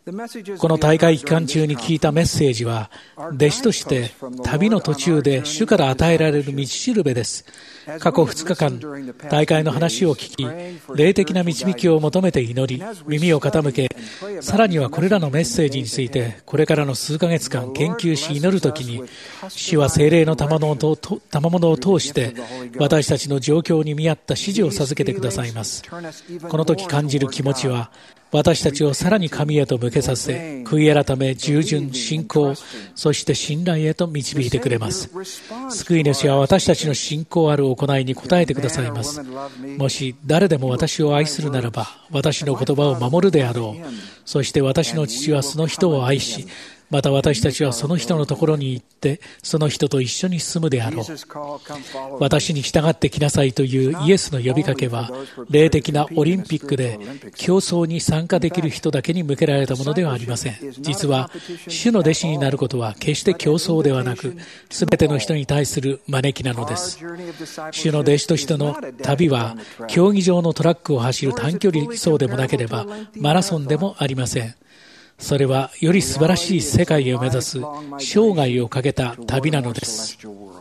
この大会期間中に聞いたメッセージは、弟子として旅の途中で主から与えられる道しるべです。過去ふつかかん、大会の話を聞き、霊的な導きを求めて祈り、耳を傾け、さらにはこれらのメッセージについて、これからの数ヶ月間研究し祈るときに、主は聖霊の賜物を賜物を通して、私たちの状況に見合った指示を授けてくださいます。この時感じる気持ちは、私たちをさらに神へと向けさせ、悔い改め、従順、信仰、そして信頼へと導いてくれます。救い主は私たちの信仰ある行いに応えてくださいます。もし誰でも私を愛するならば、私の言葉を守るであろう。そして私の父はその人を愛し、また私たちはその人のところに行って、その人と一緒に住むであろう。私に従ってきなさいというイエスの呼びかけは、霊的なオリンピックで競争に参加できる人だけに向けられたものではありません。実は、主の弟子になることは決して競争ではなく、すべての人に対する招きなのです。主の弟子としての旅は、競技場のトラックを走る短距離走でもなければ、マラソンでもありません。それはより素晴らしい世界を目指す生涯をかけた旅なのです。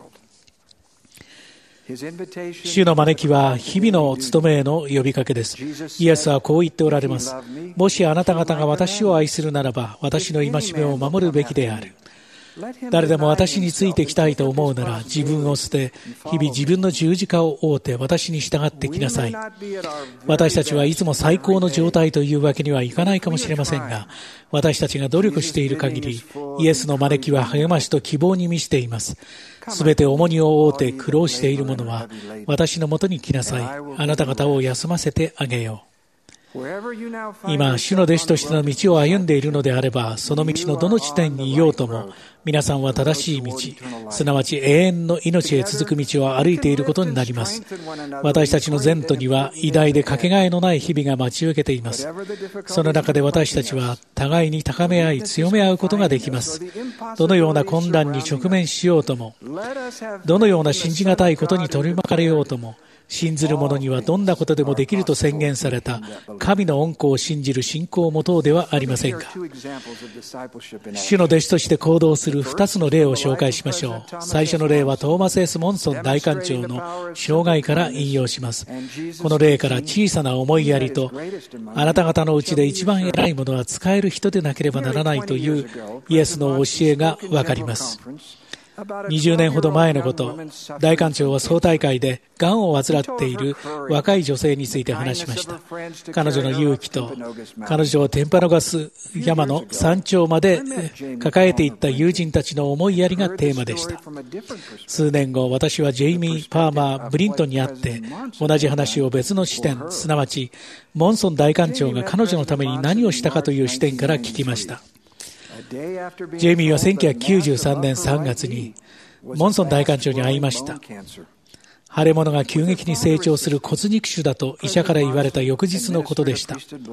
主の招きは日々の務めへの呼びかけです。イエスはこう言っておられます。もしあなた方が私を愛するならば、私の戒めを守るべきである。誰でも私についてきたいと思うなら、自分を捨て、日々自分の十字架を追うて私に従ってきなさい。私たちはいつも最高の状態というわけにはいかないかもしれませんが、私たちが努力している限り、イエスの招きは励ましと希望に満ちています。すべて重荷を負うて苦労している者は、私のもとに来なさい。あなた方を休ませてあげよう。今、主の弟子としての道を歩んでいるのであれば、その道のどの地点にいようとも、皆さんは正しい道、すなわち永遠の命へ続く道を歩いていることになります。私たちの前途には偉大でかけがえのない日々が待ち受けています。その中で私たちは互いに高め合い強め合うことができます。どのような困難に直面しようとも、どのような信じがたいことに取り巻かれようとも、信ずる者にはどんなことでもできると宣言された神の恩子を信じる信仰を持とうではありませんか。主の弟子として行動するふたつの例を紹介しましょう。最初の例はトーマス・エス・モンソン大官長の生涯から引用します。この例から小さな思いやりと、あなた方のうちで一番偉いものは使える人でなければならないというイエスの教えがわかります。にじゅうねんほど前のこと、大官長は総大会でがんを患っている若い女性について話しました。彼女の勇気と、彼女をテンパノガス山の山頂まで抱えていった友人たちの思いやりがテーマでした。数年後、私はジェイミー・パーマー・ブリントンに会って、同じ話を別の視点、すなわち、モンソン大官長が彼女のために何をしたかという視点から聞きました。ジェイミーはせんきゅうひゃくきゅうじゅうさんねんさんがつにモンソン大官長に会いました。腫れ物が急激に成長する骨肉腫だと医者から言われた翌日のことでした。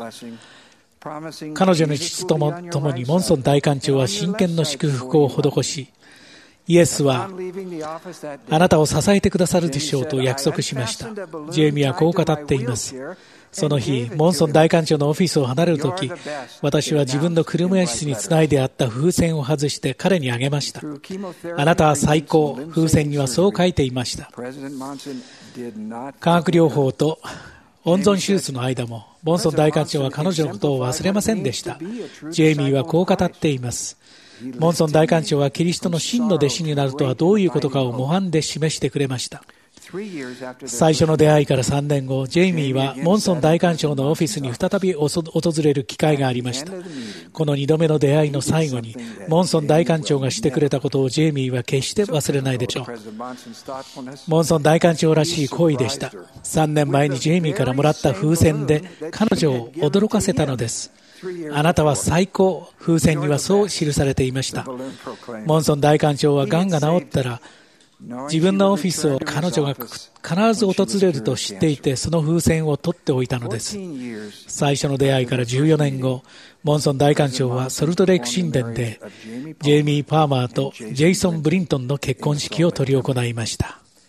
彼女の父とも共にモンソン大官長は真剣の祝福を施し、イエスはあなたを支えてくださるでしょうと約束しました。ジェイミーはこう語っています。その日、モンソン大官長のオフィスを離れるとき、私は自分の車椅子につないであった風船を外して彼にあげました。あなたは最高。風船にはそう書いていました。化学療法と温存手術の間も、モンソン大官長は彼女のことを忘れませんでした。ジェイミーはこう語っています。モンソン大官長はキリストの真の弟子になるとはどういうことかを模範で示してくれました。最初の出会いからさんねんご、ジェイミーはモンソン大官長のオフィスに再び訪れる機会がありました。このにどめの出会いの最後に、モンソン大官長がしてくれたことをジェイミーは決して忘れないでしょう。モンソン大官長らしい行為でした。さんねんまえにジェイミーからもらった風船で彼女を驚かせたのです。あなたは最高。風船にはそう記されていました。モンソン大官長はがんが治ったら、自分のオフィスを彼女が必ず訪れると知っていて、その風船を取っておいたのです。最初の出会いからじゅうよねんご、モンソン大官長はソルトレイク神殿でジェイミー・パーマーとジェイソン・ブリントンの結婚式を執り行いました。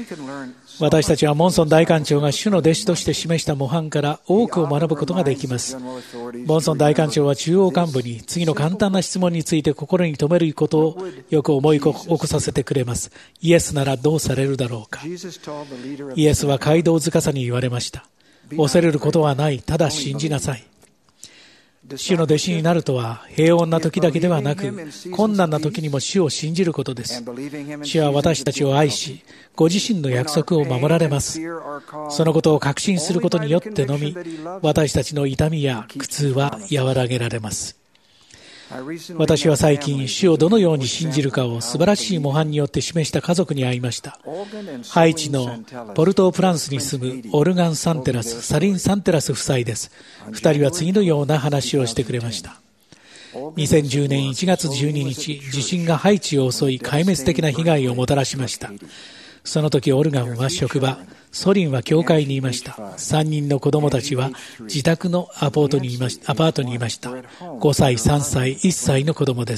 私たちはモンソン大官長が主の弟子として示した模範から多くを学ぶことができます。モンソン大官長は中央幹部に次の簡単な質問について心に留めることをよく思い起こさせてくれます。イエスならどうされるだろうか。イエスは街道司に言われました。恐れることはない、ただ信じなさい。主の弟子になるとは平穏な時だけではなく困難な時にも主を信じることです。主は私たちを愛しご自身の約束を守られます。そのことを確信することによってのみ私たちの痛みや苦痛は和らげられます。私は最近主をどのように信じるかを素晴らしい模範によって示した家族に会いました。ハイチのポルトープランスに住むオルガン・サンテラス、サリン・サンテラス夫妻です。二人は次のような話をしてくれました。にせんじゅうねんいちがつじゅうににち、地震がハイチを襲い壊滅的な被害をもたらしました。その時オルガンは職場、ソリンは教会にいました。さんにんの子供たちは自宅のアパートにいました。アパートにいました。ごさい、さんさい、いっさいの子供です。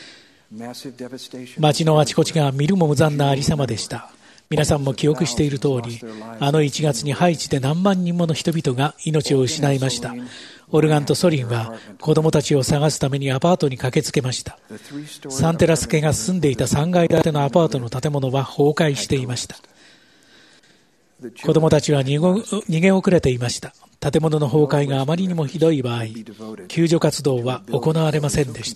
街のあちこちが見るも無残なありさまでした。皆さんも記憶している通り、あのいちがつにハイチで何万人もの人々が命を失いました。オルガンとソリンは子供たちを探すためにアパートに駆けつけました。サンテラス家が住んでいたさんがい建てのアパートの建物は崩壊していました。子供たちは逃げ遅れていました。建物の崩壊があまりにもひどい場合、救助活動は行われませんでした。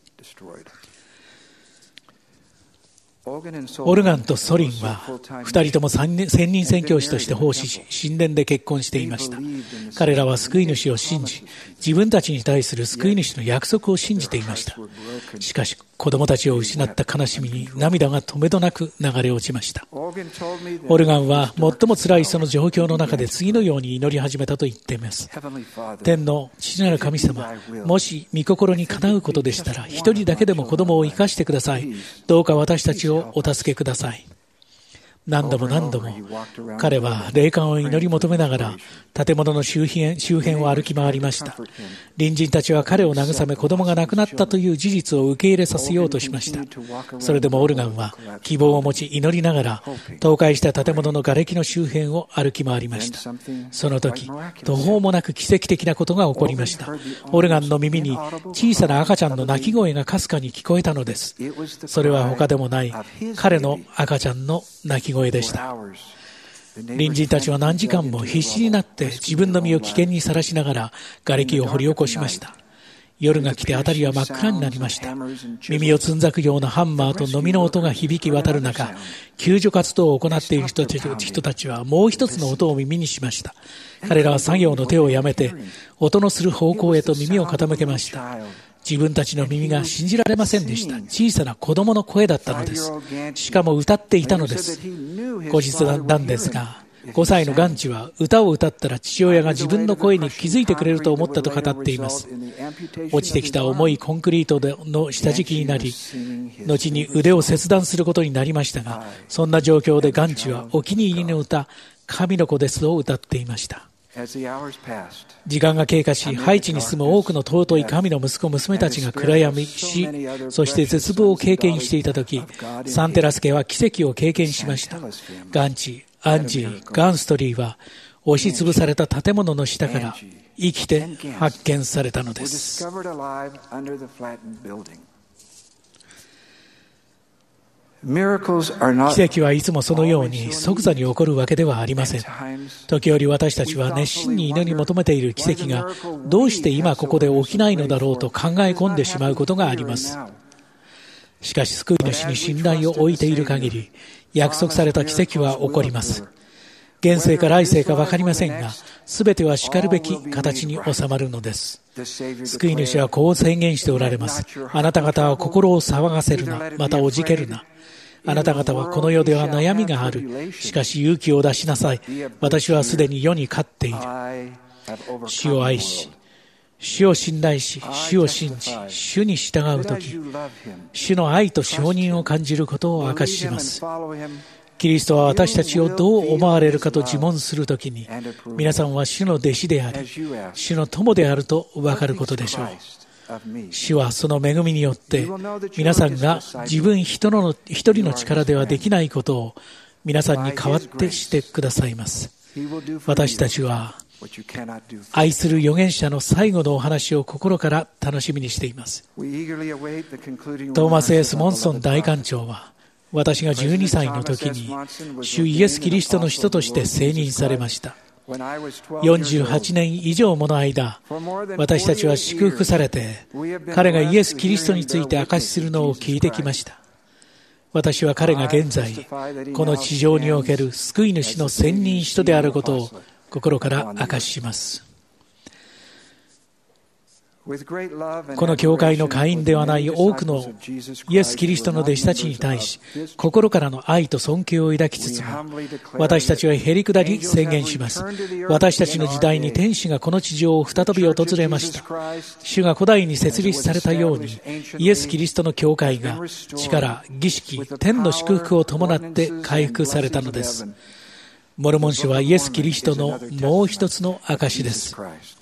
オルガンとソリンはふたりとも専任宣教師として奉仕し神殿で結婚していました。彼らは救い主を信じ、自分たちに対する救い主の約束を信じていました。しかし子供たちを失った悲しみに涙がとめどなく流れ落ちました。オルガンは最も辛いその状況の中で次のように祈り始めたと言っています。天の父なる神様、もし御心にかなうことでしたら一人だけでも子供を生かしてください。どうか私たちをお助けください。何度も何度も彼は霊感を祈り求めながら建物の周辺、周辺を歩き回りました。隣人たちは彼を慰め、子供が亡くなったという事実を受け入れさせようとしました。それでもオルガンは希望を持ち祈りながら倒壊した建物の瓦礫の周辺を歩き回りました。その時途方もなく奇跡的なことが起こりました。オルガンの耳に小さな赤ちゃんの泣き声がかすかに聞こえたのです。それは他でもない彼の赤ちゃんの泣き声でした。隣人たちは何時間も必死になって自分の身を危険にさらしながら瓦礫を掘り起こしました。夜が来て辺りは真っ暗になりました。耳をつんざくようなハンマーとノミの音が響き渡る中、救助活動を行っている人たち、人たちはもう一つの音を耳にしました。彼らは作業の手をやめて音のする方向へと耳を傾けました。自分たちの耳が信じられませんでした。小さな子供の声だったのです。しかも歌っていたのです。後日なんですが、ごさいのガンチは歌を歌ったら父親が自分の声に気づいてくれると思ったと語っています。落ちてきた重いコンクリートの下敷きになり、後に腕を切断することになりましたが、そんな状況でガンチはお気に入りの歌、神の子ですを歌っていました。時間が経過し、ハイチに住む多くの尊い神の息子娘たちが暗闇し、そして絶望を経験していたとき、サンテラス家は奇跡を経験しました。ガンチ、アンジー、ガンストリーは押しつぶされた建物の下から生きて発見されたのです。奇跡はいつもそのように即座に起こるわけではありません。時折私たちは熱心に祈り求めている奇跡がどうして今ここで起きないのだろうと考え込んでしまうことがあります。しかし救い主に信頼を置いている限り、約束された奇跡は起こります。現世か来世か分かりませんが、すべてはしかるべき形に収まるのです。救い主はこう宣言しておられます。あなた方は心を騒がせるな、またおじけるな。あなた方はこの世では悩みがある。しかし勇気を出しなさい。私はすでに世に勝っている。主を愛し、主を信頼し、主を信じ、主に従うとき、主の愛と承認を感じることを明かしします。キリストは私たちをどう思われるかと自問するときに、皆さんは主の弟子であり、主の友であると分かることでしょう。主はその恵みによって皆さんが自分一人の一人の力ではできないことを皆さんに代わってしてくださいます。私たちは愛する預言者の最後のお話を心から楽しみにしています。トーマス・エス・モンソン大官長は、私がじゅうにさいの時に主イエス・キリストの使徒として聖任されました。よんじゅうはちねん以上もの間、私たちは祝福されて、彼がイエス・キリストについて証しするのを聞いてきました。私は彼が現在、この地上における救い主の専任使徒であることを心から証しします。この教会の会員ではない多くのイエス・キリストの弟子たちに対し、心からの愛と尊敬を抱きつつも、私たちはへりくだり宣言します。私たちの時代に天使がこの地上を再び訪れました。主が古代に設立されたように、イエス・キリストの教会が力、儀式、天の祝福を伴って回復されたのです。モルモン書はイエス・キリストのもう一つの証です。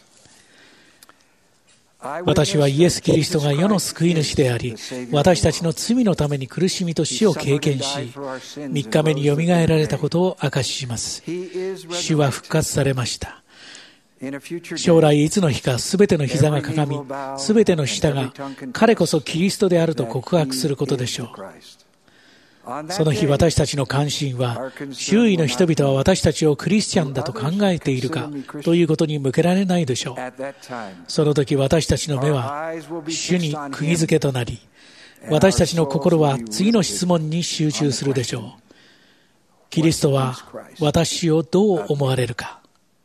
私はイエス・キリストが世の救い主であり、私たちの罪のために苦しみと死を経験し、みっかめによみがえられたことを証しします。主は復活されました。将来いつの日かすべての膝がかがみ、すべての舌が彼こそキリストであると告白することでしょう。その日、私たちの関心は、周囲の人々は私たちをクリスチャンだと考えているかということに向けられないでしょう。その時、私たちの目は主に釘付けとなり、私たちの心は次の質問に集中するでしょう。キリストは私をどう思われるか。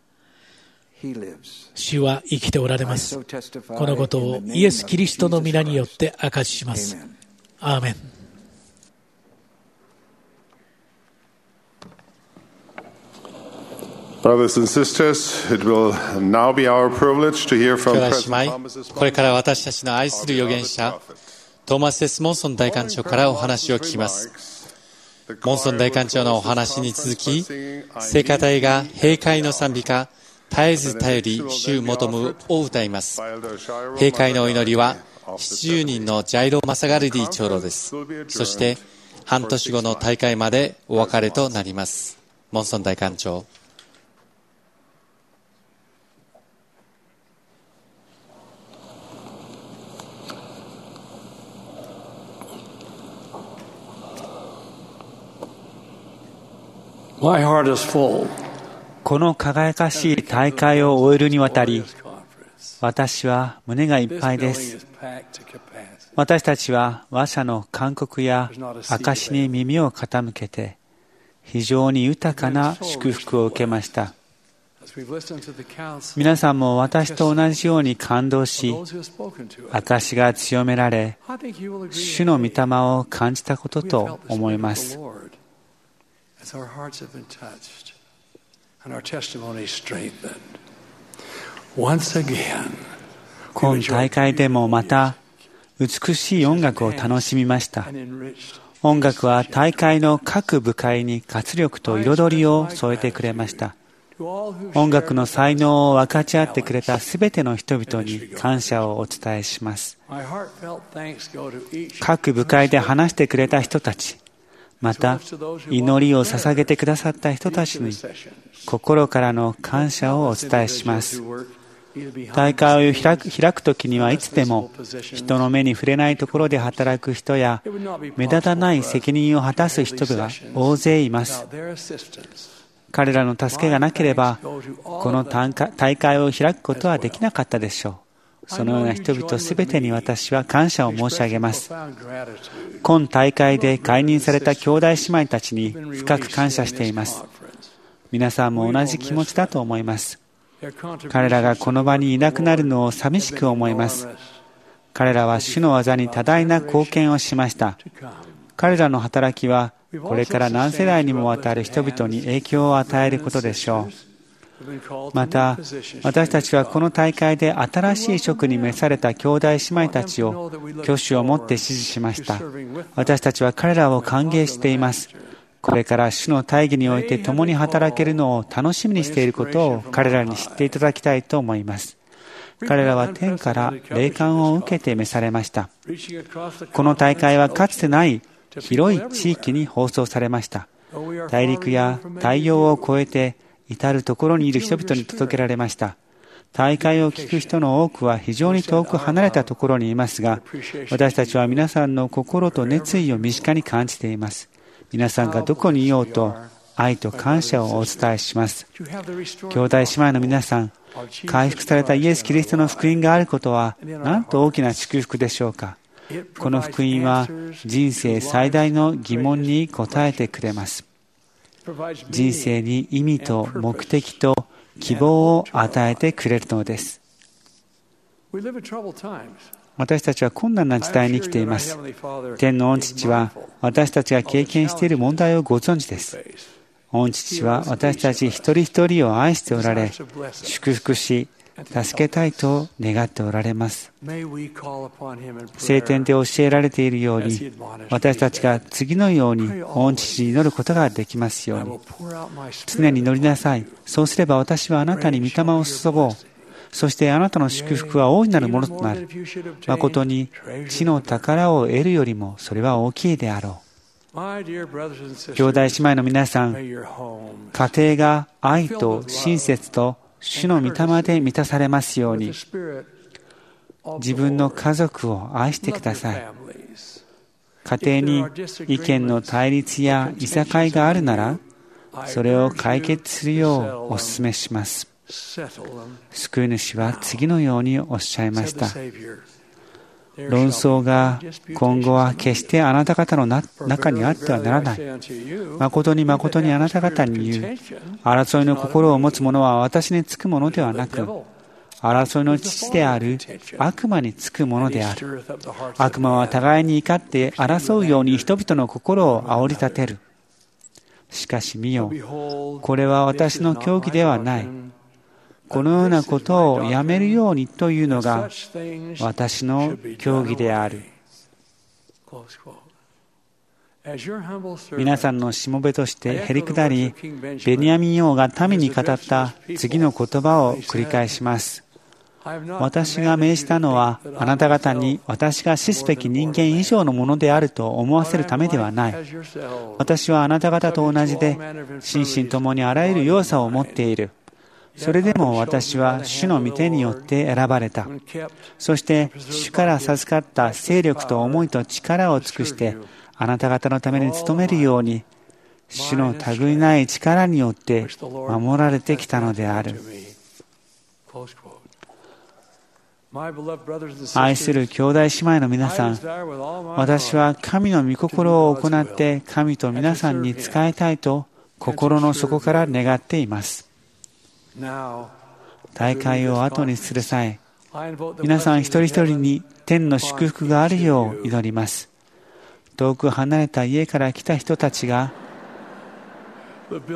主は生きておられます。このことをイエス・キリストの皆によって証しします。アーメン。 Brothers and sisters, it will now be our privilege to hear from President Thomas. これから私たちの愛する預言者トーマス・エス・モンソン大官長からお話を聞きます。モンソン大官長のお話に続き、聖歌隊が閉会の賛美歌絶えず頼り主求むを歌います。閉会のお祈りはななじゅうにんのジャイロ・マサガルディ長老です。そして半年後の大会までお別れとなります。モンソン大官長。 My heart is full. この輝かしい大会を終えるにわたり、私は胸がいっぱいです。私たちは話者の勧告や証に耳を傾けて、非常に豊かな祝福を受けました。皆さんも私と同じように感動し、証が強められ、主の御霊を感じたことと思います。 As our hearts have been touched and our testimony strengthened, once again, 今大会でもまた美しい音楽を楽しみました。音楽は大会の各部会に活力と彩りを添えてくれました。音楽の才能を分かち合ってくれたすべての人々に感謝をお伝えします。各部会で話してくれた人たち、また祈りを捧げてくださった人たちに心からの感謝をお伝えします。大会を開く、開くときにはいつでも人の目に触れないところで働く人や目立たない責任を果たす人が大勢います。彼らの助けがなければこの大会を開くことはできなかったでしょう。そのような人々すべてに私は感謝を申し上げます。今大会で解任された兄弟姉妹たちに深く感謝しています。皆さんも同じ気持ちだと思います。彼らがこの場にいなくなるのを寂しく思います。彼らは主の技に多大な貢献をしました。彼らの働きはこれから何世代にもわたる人々に影響を与えることでしょう。また私たちはこの大会で新しい職に召された兄弟姉妹たちを挙手を持って支持しました。私たちは彼らを歓迎しています。これから主の大義において共に働けるのを楽しみにしていることを彼らに知っていただきたいと思います。彼らは天から霊感を受けて召されました。この大会はかつてない広い地域に放送されました。 大陸や太陽を越えて至るところにいる人々に届けられました。大会を聞く人の多くは非常に遠く離れたところにいますが、私たちは皆さんの心と熱意を身近に感じています。皆さんがどこにいようと愛と感謝をお伝えします。兄弟姉妹の皆さん、回復されたイエス・キリストの福音があることはなんと大きな祝福でしょうか。この福音は人生最大の疑問に答えてくれます。人生に意味と目的と希望を与えてくれるのです。私たちは困難な時代に生きています。天の御父は私たちが経験している問題をご存知です。御父は私たち一人一人を愛しておられ、祝福し、助けたいと願っておられます。聖典で教えられているように、私たちが次のように御父に祈ることができますように。常に祈りなさい。そうすれば私はあなたに御霊を注ごう。そしてあなたの祝福は大いなるものとなる。誠に地の宝を得るよりもそれは大きいであろう。兄弟姉妹の皆さん、家庭が愛と親切と主の御霊で満たされますように、自分の家族を愛してください。家庭に意見の対立やいさかいがあるなら、それを解決するようお勧めします。救い主は次のようにおっしゃいました。論争が今後は決してあなた方の中にあってはならない。誠に誠にあなた方に言う。争いの心を持つ者は私につくものではなく、争いの父である悪魔につくものである。悪魔は互いに怒って争うように人々の心を煽り立てる。しかし見よ、これは私の教義ではない。このようなことをやめるようにというのが私の教義である。皆さんのしもべとしてへりくだり、ベニヤミン王が民に語った次の言葉を繰り返します。私が命じたのはあなた方に私が死すべき人間以上のものであると思わせるためではない。私はあなた方と同じで心身ともにあらゆる弱さを持っている。それでも私は主の御手によって選ばれた。そして主から授かった勢力と思いと力を尽くしてあなた方のために努めるように、主の類ない力によって守られてきたのである。愛する兄弟姉妹の皆さん、私は神の御心を行って神と皆さんに仕えたいと心の底から願っています。大会を後にする際、皆さん一人一人に天の祝福があるよう祈ります。遠く離れた家から来た人たちが、その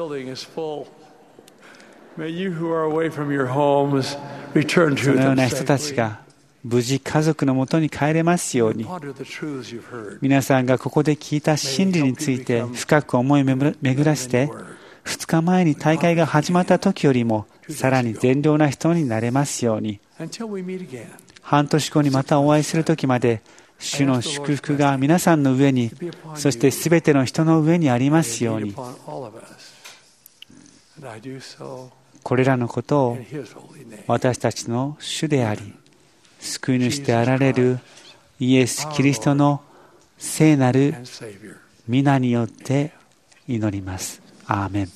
ような人たちが無事家族のもとに帰れますように、皆さんがここで聞いた真理について深く思い巡らして、ふつかまえに大会が始まった時よりもさらに善良な人になれますように。半年後にまたお会いする時まで、主の祝福が皆さんの上に、そしてすべての人の上にありますように。これらのことを私たちの主であり、救い主であられるイエス・キリストの聖なる皆によって祈ります。アーメン。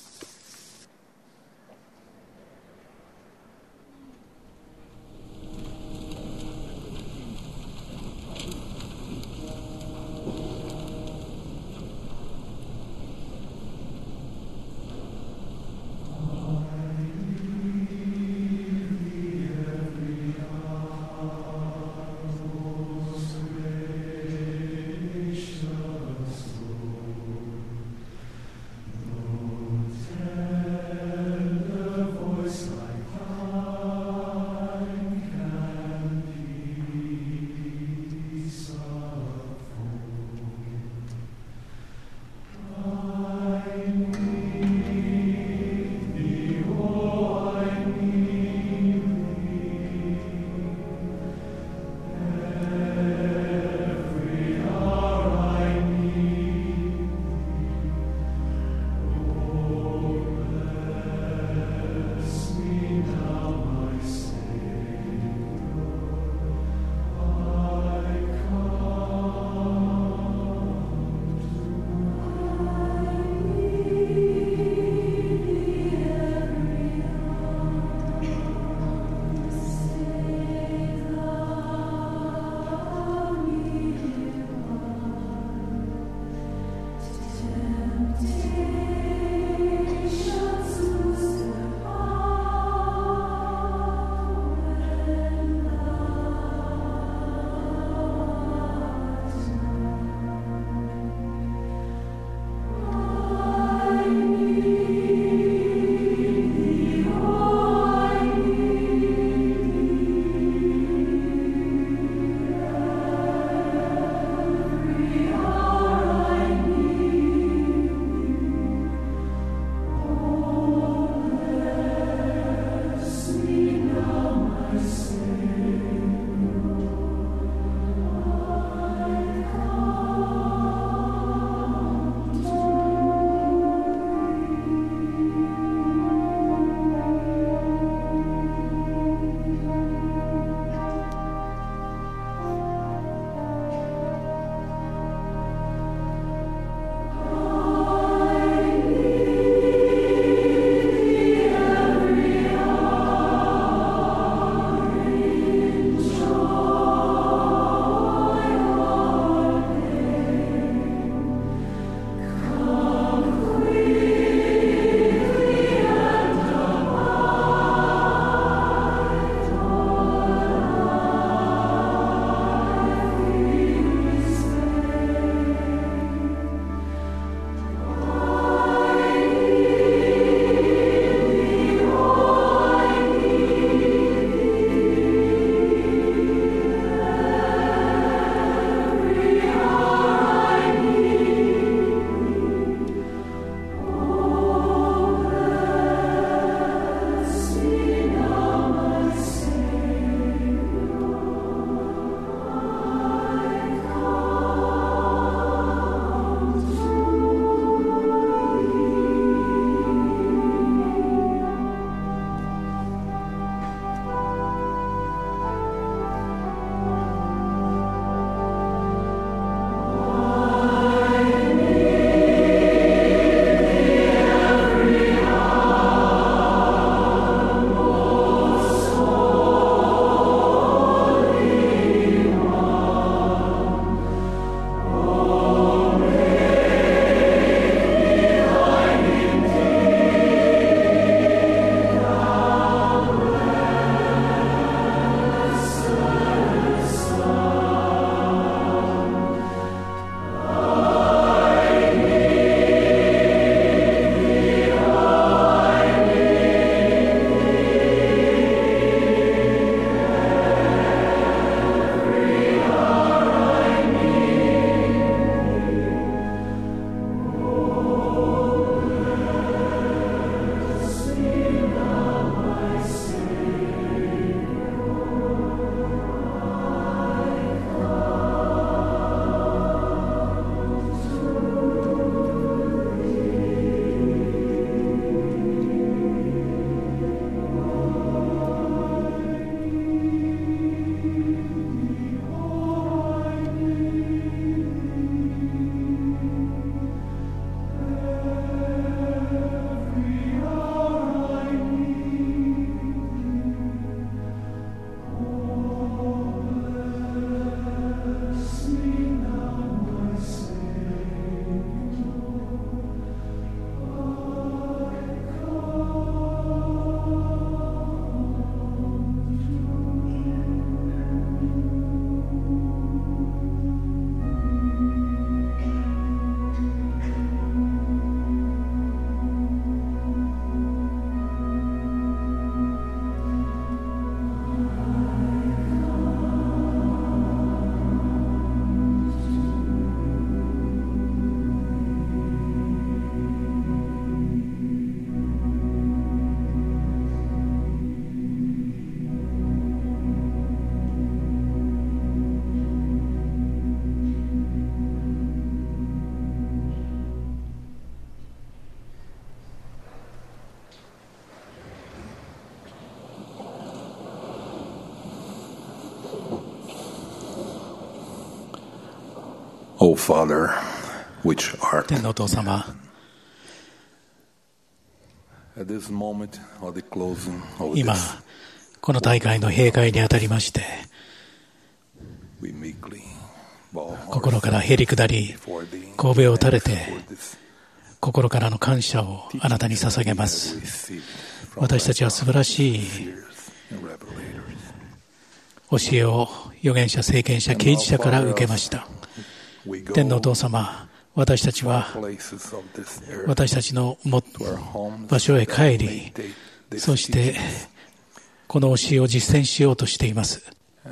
Father, which art. 天のお父様、今この大会の閉会にあたりまして、心からへりくだり、頭を垂れて、心からの感謝をあなたに捧げます。私たちは素晴らしい教えを預言者、聖賢者、啓示者から受けました。天のお父様、私たちは私たちの場所へ帰り、そしてこの教えを実践しようとしています。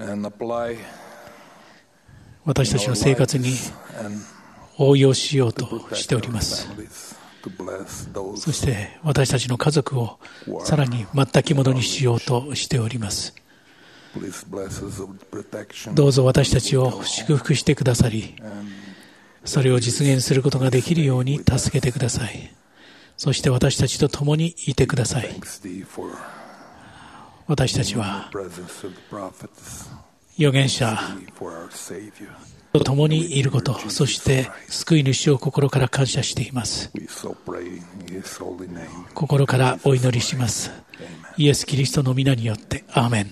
私たちの生活に応用しようとしております。そして私たちの家族をさらに全きものにしようとしております。どうぞ私たちを祝福してくださり、それを実現することができるように助けてください。そして私たちと共にいてください。私たちは預言者と共にいること、そして救い主を心から感謝しています。心からお祈りします。イエス・キリストの皆によって。アーメン。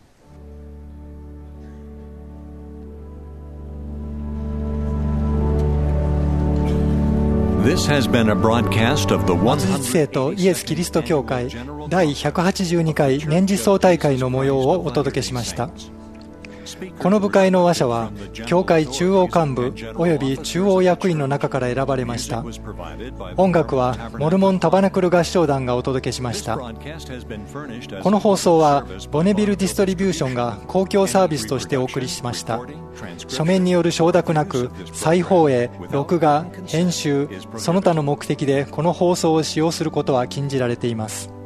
末日生とイエス・キリスト教会第ひゃくはちじゅうにかい年次総大会の模様をお届けしました。この部会の話者は教会中央幹部および中央役員の中から選ばれました。音楽はモルモンタバナクル合唱団がお届けしました。この放送はボネビルディストリビューションが公共サービスとしてお送りしました。書面による承諾なく再放映、録画、編集その他の目的でこの放送を使用することは禁じられています。